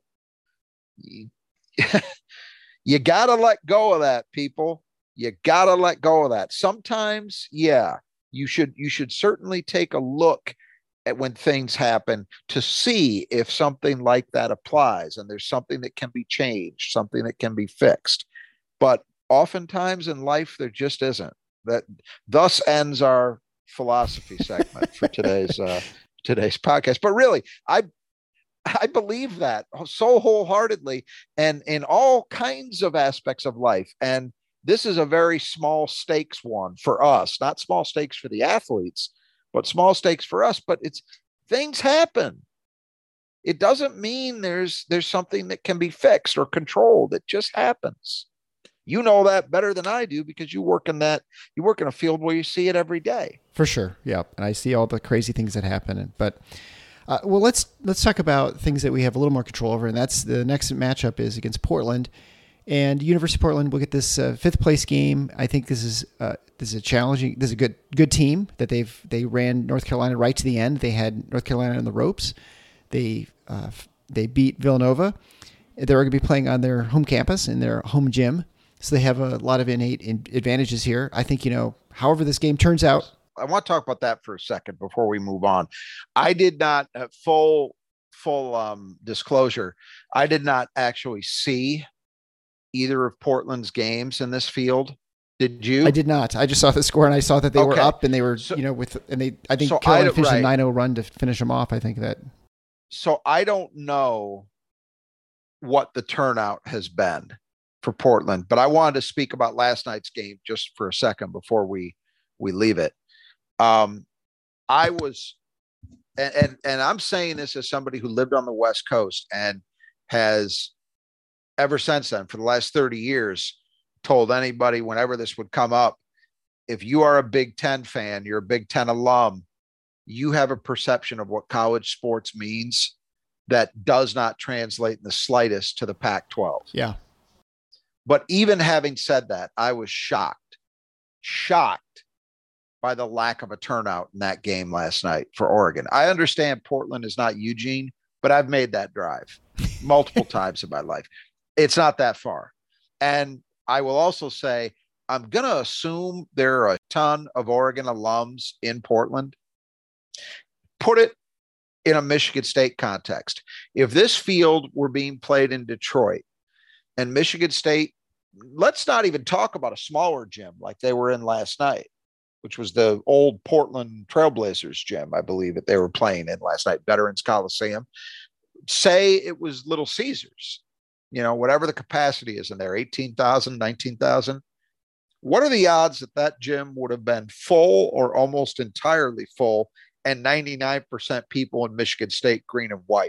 You got to let go of that, people. You got to let go of that. Sometimes, yeah, you should certainly take a look at when things happen to see if something like that applies and there's something that can be changed, something that can be fixed. But oftentimes in life there just isn't. That thus ends our philosophy segment for today's podcast. But really, I believe that so wholeheartedly, and in all kinds of aspects of life. And this is a very small stakes one for us, not small stakes for the athletes, but small stakes for us. But it's things happen. It doesn't mean there's something that can be fixed or controlled. It just happens. You know that better than I do because you work in a field where you see it every day. For sure. Yeah. And I see all the crazy things that happen. But well, let's talk about things that we have a little more control over. And that's the next matchup is against Portland, and University of Portland will get this fifth place game. I think this is a challenging, this is a good team that they ran North Carolina right to the end. They had North Carolina on the ropes. They beat Villanova. They're going to be playing on their home campus in their home gym. So they have a lot of innate advantages here. I think, however this game turns out. I want to talk about that for a second before we move on. I did not, full disclosure, I did not actually see either of Portland's games in this field. Did you? I did not. I just saw the score and I saw that they were up and they were, I think Carolina finished a 9-0 run to finish them off. I think that. So I don't know what the turnout has been for Portland, but I wanted to speak about last night's game just for a second before we leave it. I was, and I'm saying this as somebody who lived on the West Coast and has ever since then, for the last 30 years, told anybody whenever this would come up, if you are a Big Ten fan, you're a Big Ten alum, you have a perception of what college sports means that does not translate in the slightest to the Pac-12. Yeah. But even having said that, I was shocked by the lack of a turnout in that game last night for Oregon. I understand Portland is not Eugene, but I've made that drive multiple times in my life. It's not that far. And I will also say, I'm going to assume there are a ton of Oregon alums in Portland. Put it in a Michigan State context. If this field were being played in Detroit and Michigan State, let's not even talk about a smaller gym like they were in last night, which was the old Portland Trailblazers gym, I believe, that they were playing in last night, Veterans Coliseum. Say it was Little Caesars, whatever the capacity is in there, 18,000, 19,000. What are the odds that gym would have been full or almost entirely full and 99% people in Michigan State green and white?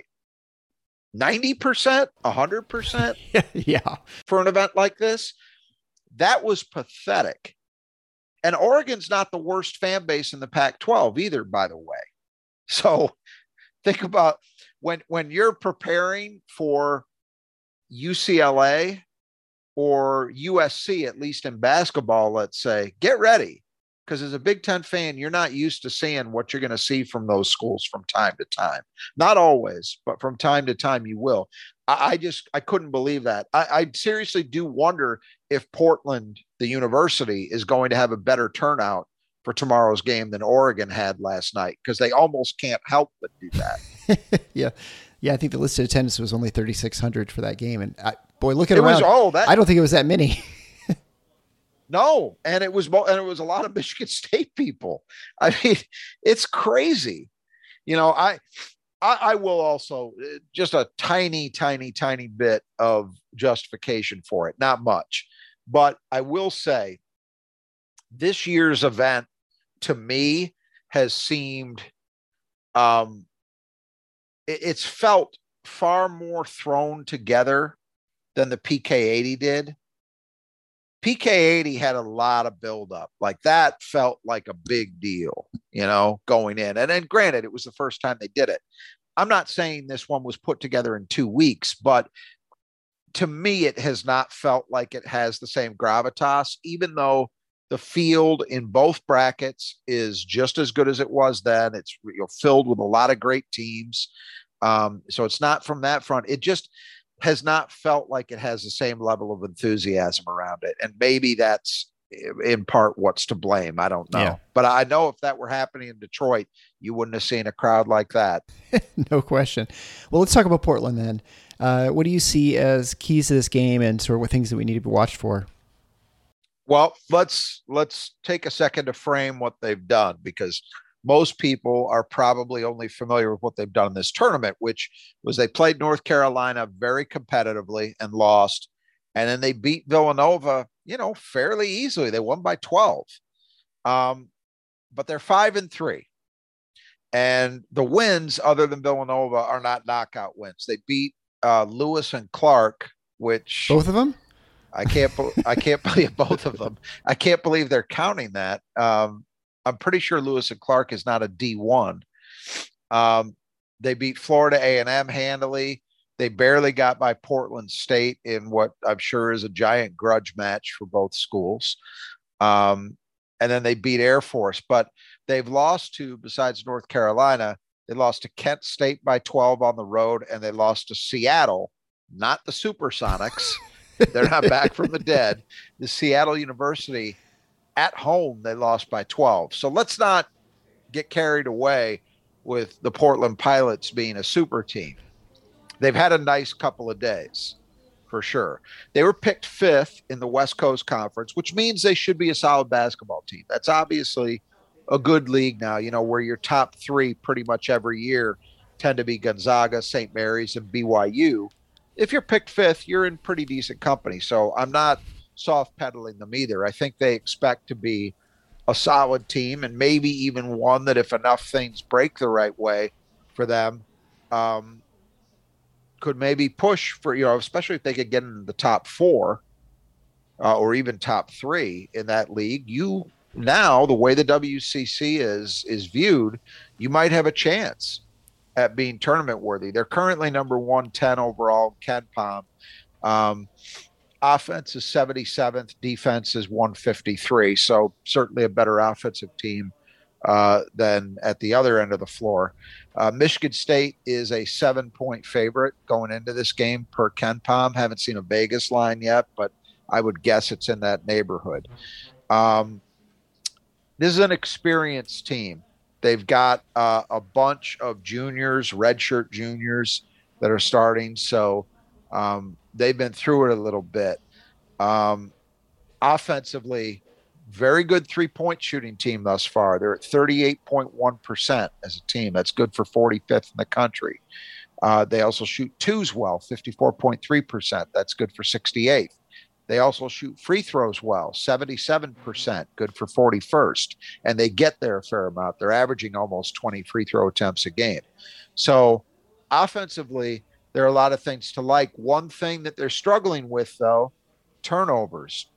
90%, 100%? Yeah. For an event like this? That was pathetic. And Oregon's not the worst fan base in the Pac-12 either, by the way. So think about when you're preparing for UCLA or USC, at least in basketball, let's say, get ready. Because as a Big Ten fan, you're not used to seeing what you're going to see from those schools from time to time. Not always, but from time to time you will. I couldn't believe that. I seriously do wonder if Portland, the university, is going to have a better turnout for tomorrow's game than Oregon had last night, because they almost can't help but do that. Yeah. I think the listed attendance was only 3,600 for that game. And looking around, I don't think it was that many. No, and it was a lot of Michigan State people. I mean, it's crazy. I will also just a tiny bit of justification for it, not much, but I will say this year's event to me has seemed, it's felt far more thrown together than the PK80 did. PK80 had a lot of buildup. Like that felt like a big deal, going in. And then granted, it was the first time they did it. I'm not saying this one was put together in 2 weeks, but to me, it has not felt like it has the same gravitas, even though the field in both brackets is just as good as it was then. It's filled with a lot of great teams. So it's not from that front. It just has not felt like it has the same level of enthusiasm around it. And maybe that's in part what's to blame. I don't know. Yeah. But I know if that were happening in Detroit, you wouldn't have seen a crowd like that. No question. Well, let's talk about Portland then. What do you see as keys to this game and sort of what things that we need to be watched for? Well, let's take a second to frame what they've done, because most people are probably only familiar with what they've done in this tournament, which was they played North Carolina very competitively and lost, and then they beat Villanova, fairly easily. They won by 12. Um, but they're 5-3. And the wins, other than Villanova, are not knockout wins. They beat Lewis and Clark, which Both of them? I can't believe both of them. I can't believe they're counting that. I'm pretty sure Lewis and Clark is not a D1. Um, they beat Florida A&M handily. They barely got by Portland State in what I'm sure is a giant grudge match for both schools. Um, and then they beat Air Force, but they've lost to, besides North Carolina, they lost to Kent State by 12 on the road, and they lost to Seattle, not the Supersonics. They're not back from the dead. The Seattle University at home, they lost by 12. So let's not get carried away with the Portland Pilots being a super team. They've had a nice couple of days for sure. They were picked fifth in the West Coast Conference, which means they should be a solid basketball team. That's obviously a good league now, where your top three pretty much every year tend to be Gonzaga, St. Mary's, and BYU. If you're picked fifth, you're in pretty decent company. So I'm not soft pedaling them either. I think they expect to be a solid team, and maybe even one that, if enough things break the right way for them, um, could maybe push for, especially if they could get into the top four or even top three in that league. Now, the way the WCC is viewed, you might have a chance at being tournament worthy. They're currently number 110 overall in KenPom. Offense is 77th, defense is 153. So certainly a better offensive team than at the other end of the floor. Michigan State is a 7-point favorite going into this game per KenPom. Haven't seen a Vegas line yet, but I would guess it's in that neighborhood. This is an experienced team. They've got a bunch of juniors, redshirt juniors that are starting. So they've been through it a little bit. Offensively, very good 3-point shooting team thus far. They're at 38.1% as a team. That's good for 45th in the country. They also shoot twos well, 54.3%. That's good for 68th. They also shoot free throws well, 77%, good for 41st. And they get there a fair amount. They're averaging almost 20 free throw attempts a game. So offensively, there are a lot of things to like. One thing that they're struggling with, though, turnovers.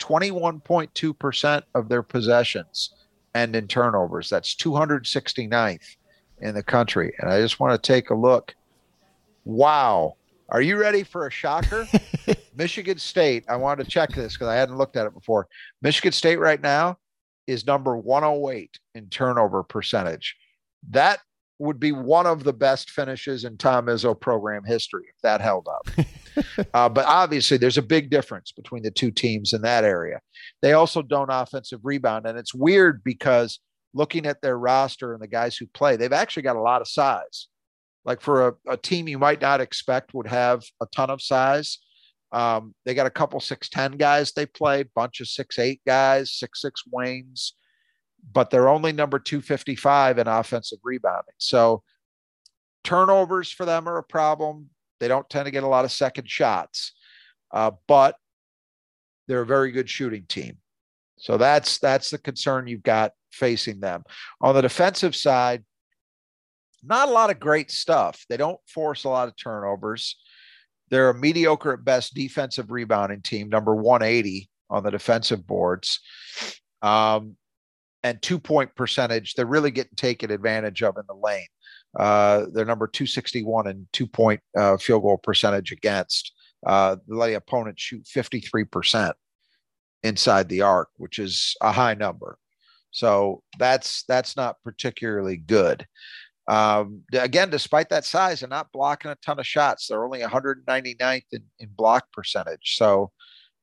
21.2% of their possessions end in turnovers. That's 269th in the country. And I just want to take a look. Wow. Are you ready for a shocker? Michigan State, I wanted to check this because I hadn't looked at it before. Michigan State right now is number 108 in turnover percentage. That would be one of the best finishes in Tom Izzo program history if that held up. But obviously, there's a big difference between the two teams in that area. They also don't offensive rebound. And it's weird because looking at their roster and the guys who play, they've actually got a lot of size. Like for a team you might not expect would have a ton of size. They got a couple 6'10 guys they play, bunch of 6'8 guys, 6'6 wings, but they're only number 255 in offensive rebounding. So turnovers for them are a problem. They don't tend to get a lot of second shots, but they're a very good shooting team. So that's the concern you've got facing them. On the defensive side, not a lot of great stuff. They don't force a lot of turnovers. They're a mediocre at best defensive rebounding team, number 180 on the defensive boards. And 2-point percentage, they're really getting taken advantage of in the lane. They're number 261 in 2-point field goal percentage against. They let the opponent shoot 53% inside the arc, which is a high number. So that's not particularly good. Again, despite that size, they're not blocking a ton of shots. They're only 199th in block percentage. So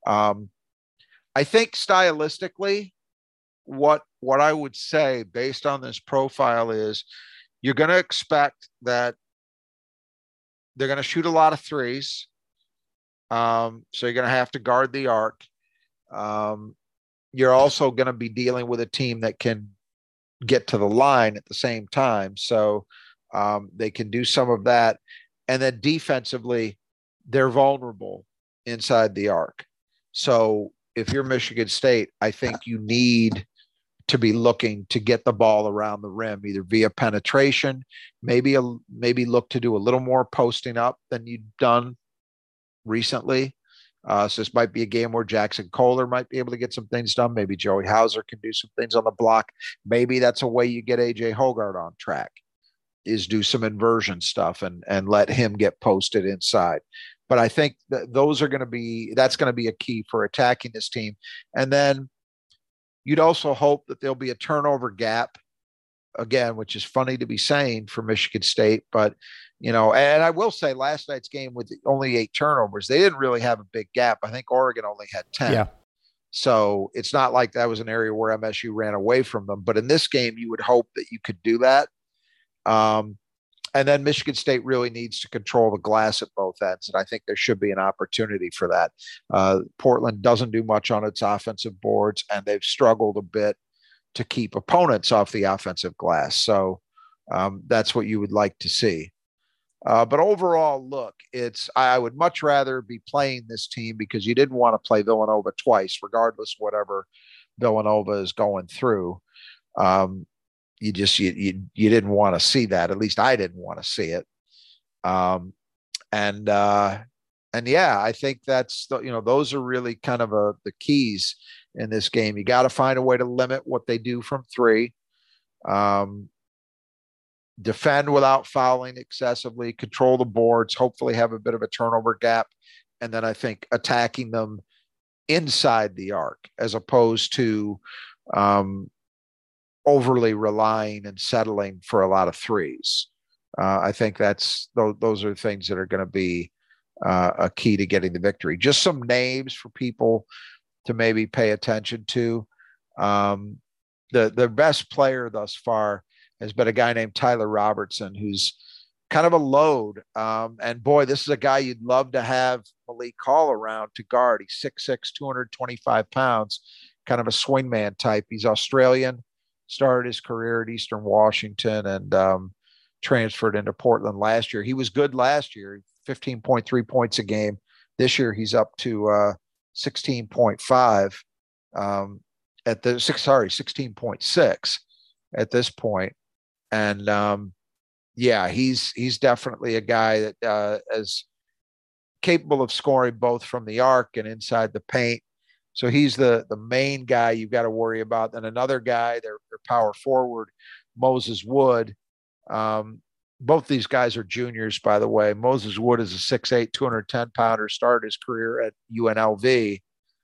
I think stylistically, what I would say based on this profile is you're going to expect that they're going to shoot a lot of threes. So you're going to have to guard the arc. you're also going to be dealing with a team that can get to the line at the same time. So they can do some of that. And then defensively, they're vulnerable inside the arc. So if you're Michigan State, I think you need to be looking to get the ball around the rim, either via penetration, maybe look to do a little more posting up than you've done recently. So this might be a game where Jackson Kohler might be able to get some things done. Maybe Joey Hauser can do some things on the block. Maybe that's a way you get AJ Hoggard on track, is do some inversion stuff and let him get posted inside. But I think that's going to be a key for attacking this team. And then you'd also hope that there'll be a turnover gap again, which is funny to be saying for Michigan State, but and I will say last night's game with only 8 turnovers, they didn't really have a big gap. I think Oregon only had 10. Yeah. So it's not like that was an area where MSU ran away from them. But in this game, you would hope that you could do that. And then Michigan State really needs to control the glass at both ends. And I think there should be an opportunity for that. Portland doesn't do much on its offensive boards, and they've struggled a bit to keep opponents off the offensive glass. So that's what you would like to see. But overall, look, I would much rather be playing this team because you didn't want to play Villanova twice, regardless of whatever Villanova is going through. You didn't want to see that. At least I didn't want to see it. And yeah, I think that's those are really kind of the keys in this game. You got to find a way to limit what they do from 3. Defend without fouling excessively, control the boards, hopefully have a bit of a turnover gap. And then I think attacking them inside the arc as opposed to overly relying and settling for a lot of threes. I think those are things that are going to be a key to getting the victory. Just some names for people to maybe pay attention to. The best player thus far has been a guy named Tyler Robertson, who's kind of a load. And boy, this is a guy you'd love to have Malik Hall around to guard. He's 6'6", 225 pounds, kind of a swingman type. He's Australian, started his career at Eastern Washington and transferred into Portland last year. He was good last year, 15.3 points a game. This year he's up to 16.5 at the 16.6 at this point. And yeah, he's definitely a guy that is capable of scoring both from the arc and inside the paint. So he's the main guy you've got to worry about. And another guy, their power forward, Moses Wood. Both these guys are juniors, by the way. Moses Wood is a 6'8", 210-pounder, started his career at UNLV.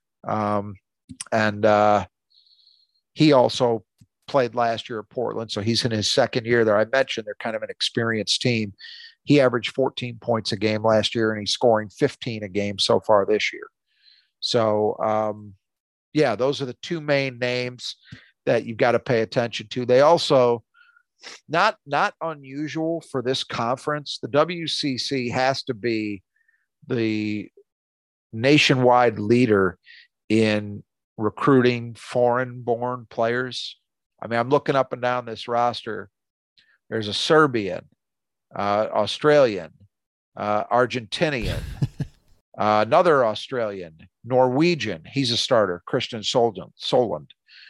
And he also played last year at Portland, so he's in his second year there. I mentioned they're kind of an experienced team. He averaged 14 points a game last year, and he's scoring 15 a game so far this year. So, yeah, those are the two main names that you've got to pay attention to. They also, not unusual for this conference, the WCC has to be the nationwide leader in recruiting foreign-born players. I mean, I'm looking up and down this roster. There's a Serbian, Australian, Argentinian, another Australian, Norwegian. He's a starter, Christian Soland.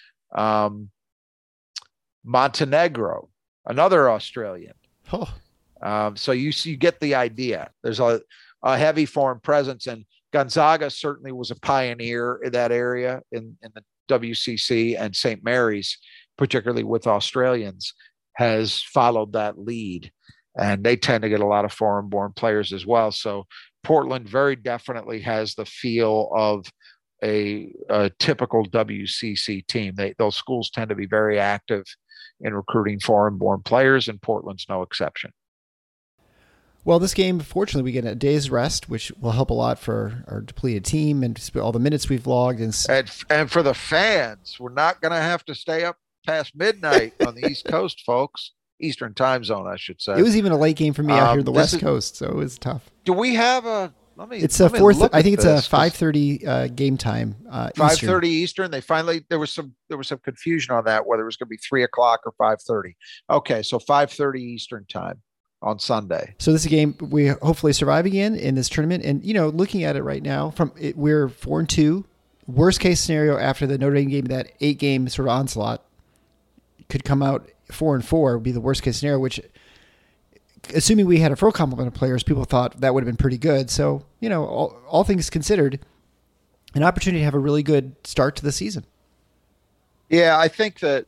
Montenegro, another Australian. Oh. So you get the idea. There's a heavy foreign presence, and Gonzaga certainly was a pioneer in that area in the WCC, and St. Mary's, particularly with Australians, has followed that lead, and they tend to get a lot of foreign-born players as well. So Portland very definitely has the feel of a typical WCC team. Those schools tend to be very active in recruiting foreign-born players, and Portland's no exception. Well, this game, fortunately, we get a day's rest, which will help a lot for our depleted team and all the minutes we've logged. And for the fans, we're not going to have to stay up past midnight on the East Coast, folks. Eastern time zone, I should say. It was even a late game for me out here on the West Coast, so it was tough. Do we have a It's a let me fourth. look I at think it's a this, 'cause 5:30 game time. 5:30 Eastern. They finally there was some confusion on that whether it was going to be 3 o'clock or 5:30. Okay, so 5:30 Eastern time on Sunday. So this is a game we hopefully survive again in this tournament. And looking at it right now, we're 4-2. Worst case scenario after the Notre Dame game, that 8-game sort of onslaught could come out 4-4 would be the worst case scenario. Which, assuming we had a full complement of players, people thought that would have been pretty good. So all things considered, an opportunity to have a really good start to the season. Yeah, I think that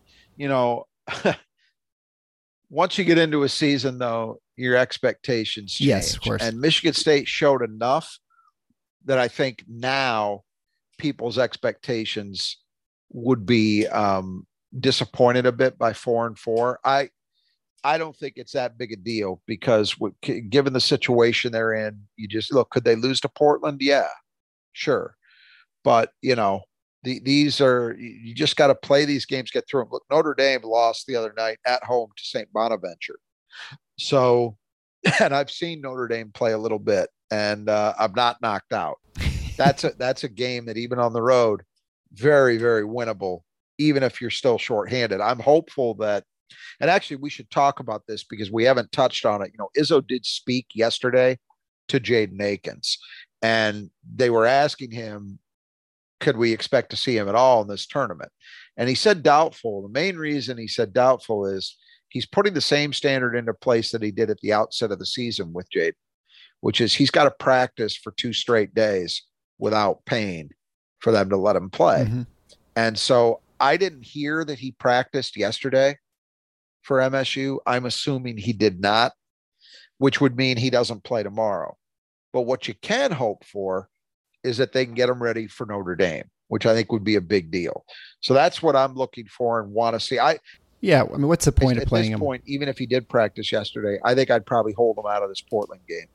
once you get into a season, though, your expectations change. Yes, of course. And Michigan State showed enough that I think now people's expectations would be disappointed a bit by 4-4. I don't think it's that big a deal because given the situation they're in, you just look, could they lose to Portland? Yeah, sure. But, these are, you just got to play these games, get through them. Look, Notre Dame lost the other night at home to St. Bonaventure. So, and I've seen Notre Dame play a little bit, and I'm not knocked out. That's a game that even on the road, very, very winnable, even if you're still shorthanded. I'm hopeful that, and actually we should talk about this because we haven't touched on it. Izzo did speak yesterday to Jaden Akins, and they were asking him, could we expect to see him at all in this tournament? And he said doubtful. The main reason he said doubtful is he's putting the same standard into place that he did at the outset of the season with Jaden, which is he's got to practice for 2 straight days without pain for them to let him play. Mm-hmm. And so I didn't hear that he practiced yesterday for MSU. I'm assuming he did not, which would mean he doesn't play tomorrow. But what you can hope for is that they can get him ready for Notre Dame, which I think would be a big deal. So that's what I'm looking for and want to see. What's the point of playing him? At this point, even if he did practice yesterday, I think I'd probably hold him out of this Portland game.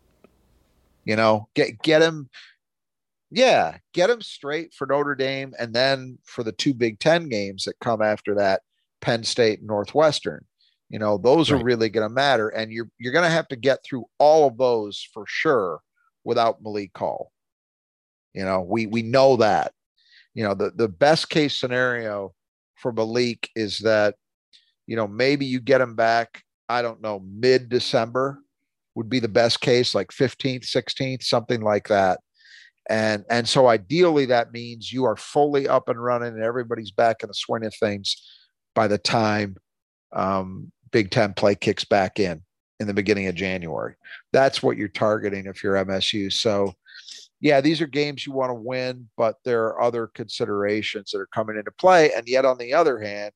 Get him. Yeah, get him straight for Notre Dame, and then for the 2 Big Ten games that come after that, Penn State and Northwestern. Those are really going to matter, and you're going to have to get through all of those for sure without Malik Hall. We know that. The best case scenario for Malik is that maybe you get him back. I don't know, mid-December would be the best case, like 15th, 16th, something like that. And so ideally that means you are fully up and running and everybody's back in the swing of things by the time Big Ten play kicks back in the beginning of January. That's what you're targeting if you're MSU. So yeah, these are games you want to win, but there are other considerations that are coming into play. And yet on the other hand,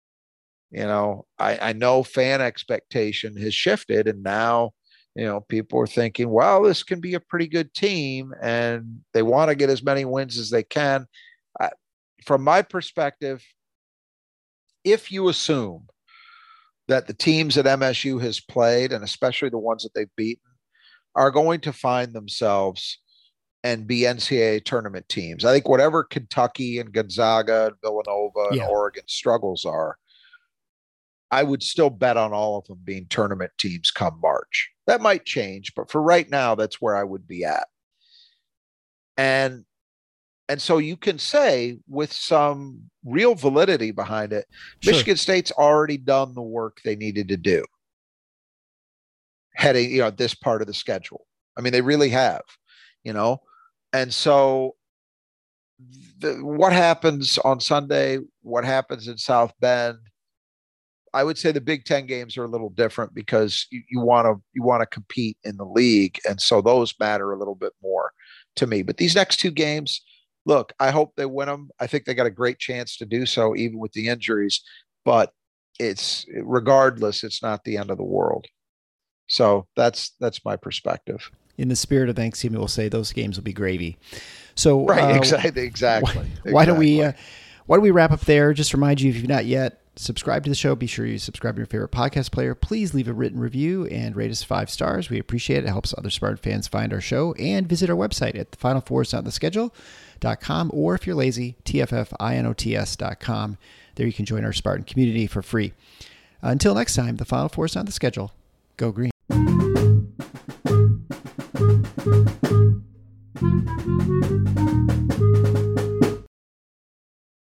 I know fan expectation has shifted, and now people are thinking, well, this can be a pretty good team, and they want to get as many wins as they can. From my perspective, if you assume that the teams that MSU has played, and especially the ones that they've beaten, are going to find themselves and be NCAA tournament teams, I think whatever Kentucky and Gonzaga and Villanova and Oregon struggles are, I would still bet on all of them being tournament teams come March. That might change, but for right now, that's where I would be at. And so you can say with some real validity behind it, sure, Michigan State's already done the work they needed to do heading, this part of the schedule. I mean, they really have, and so what happens on Sunday, what happens in South Bend, I would say the Big Ten games are a little different because you want to compete in the league, and so those matter a little bit more to me. But these next 2 games, look, I hope they win them. I think they got a great chance to do so, even with the injuries. But regardless, it's not the end of the world. So that's my perspective. In the spirit of Thanksgiving, we'll say those games will be gravy. So right, exactly. Why don't we wrap up there? Just remind you, if you've not yet subscribe to the show, be sure you subscribe to your favorite podcast player. Please leave a written review and rate us 5 stars. We appreciate it. It helps other Spartan fans find our show. And visit our website at thefinalfoursonotheschedule.com, or if you're lazy, tffinots.com. There you can join our Spartan community for free. Until next time, the Final Four is on the schedule. Go Green.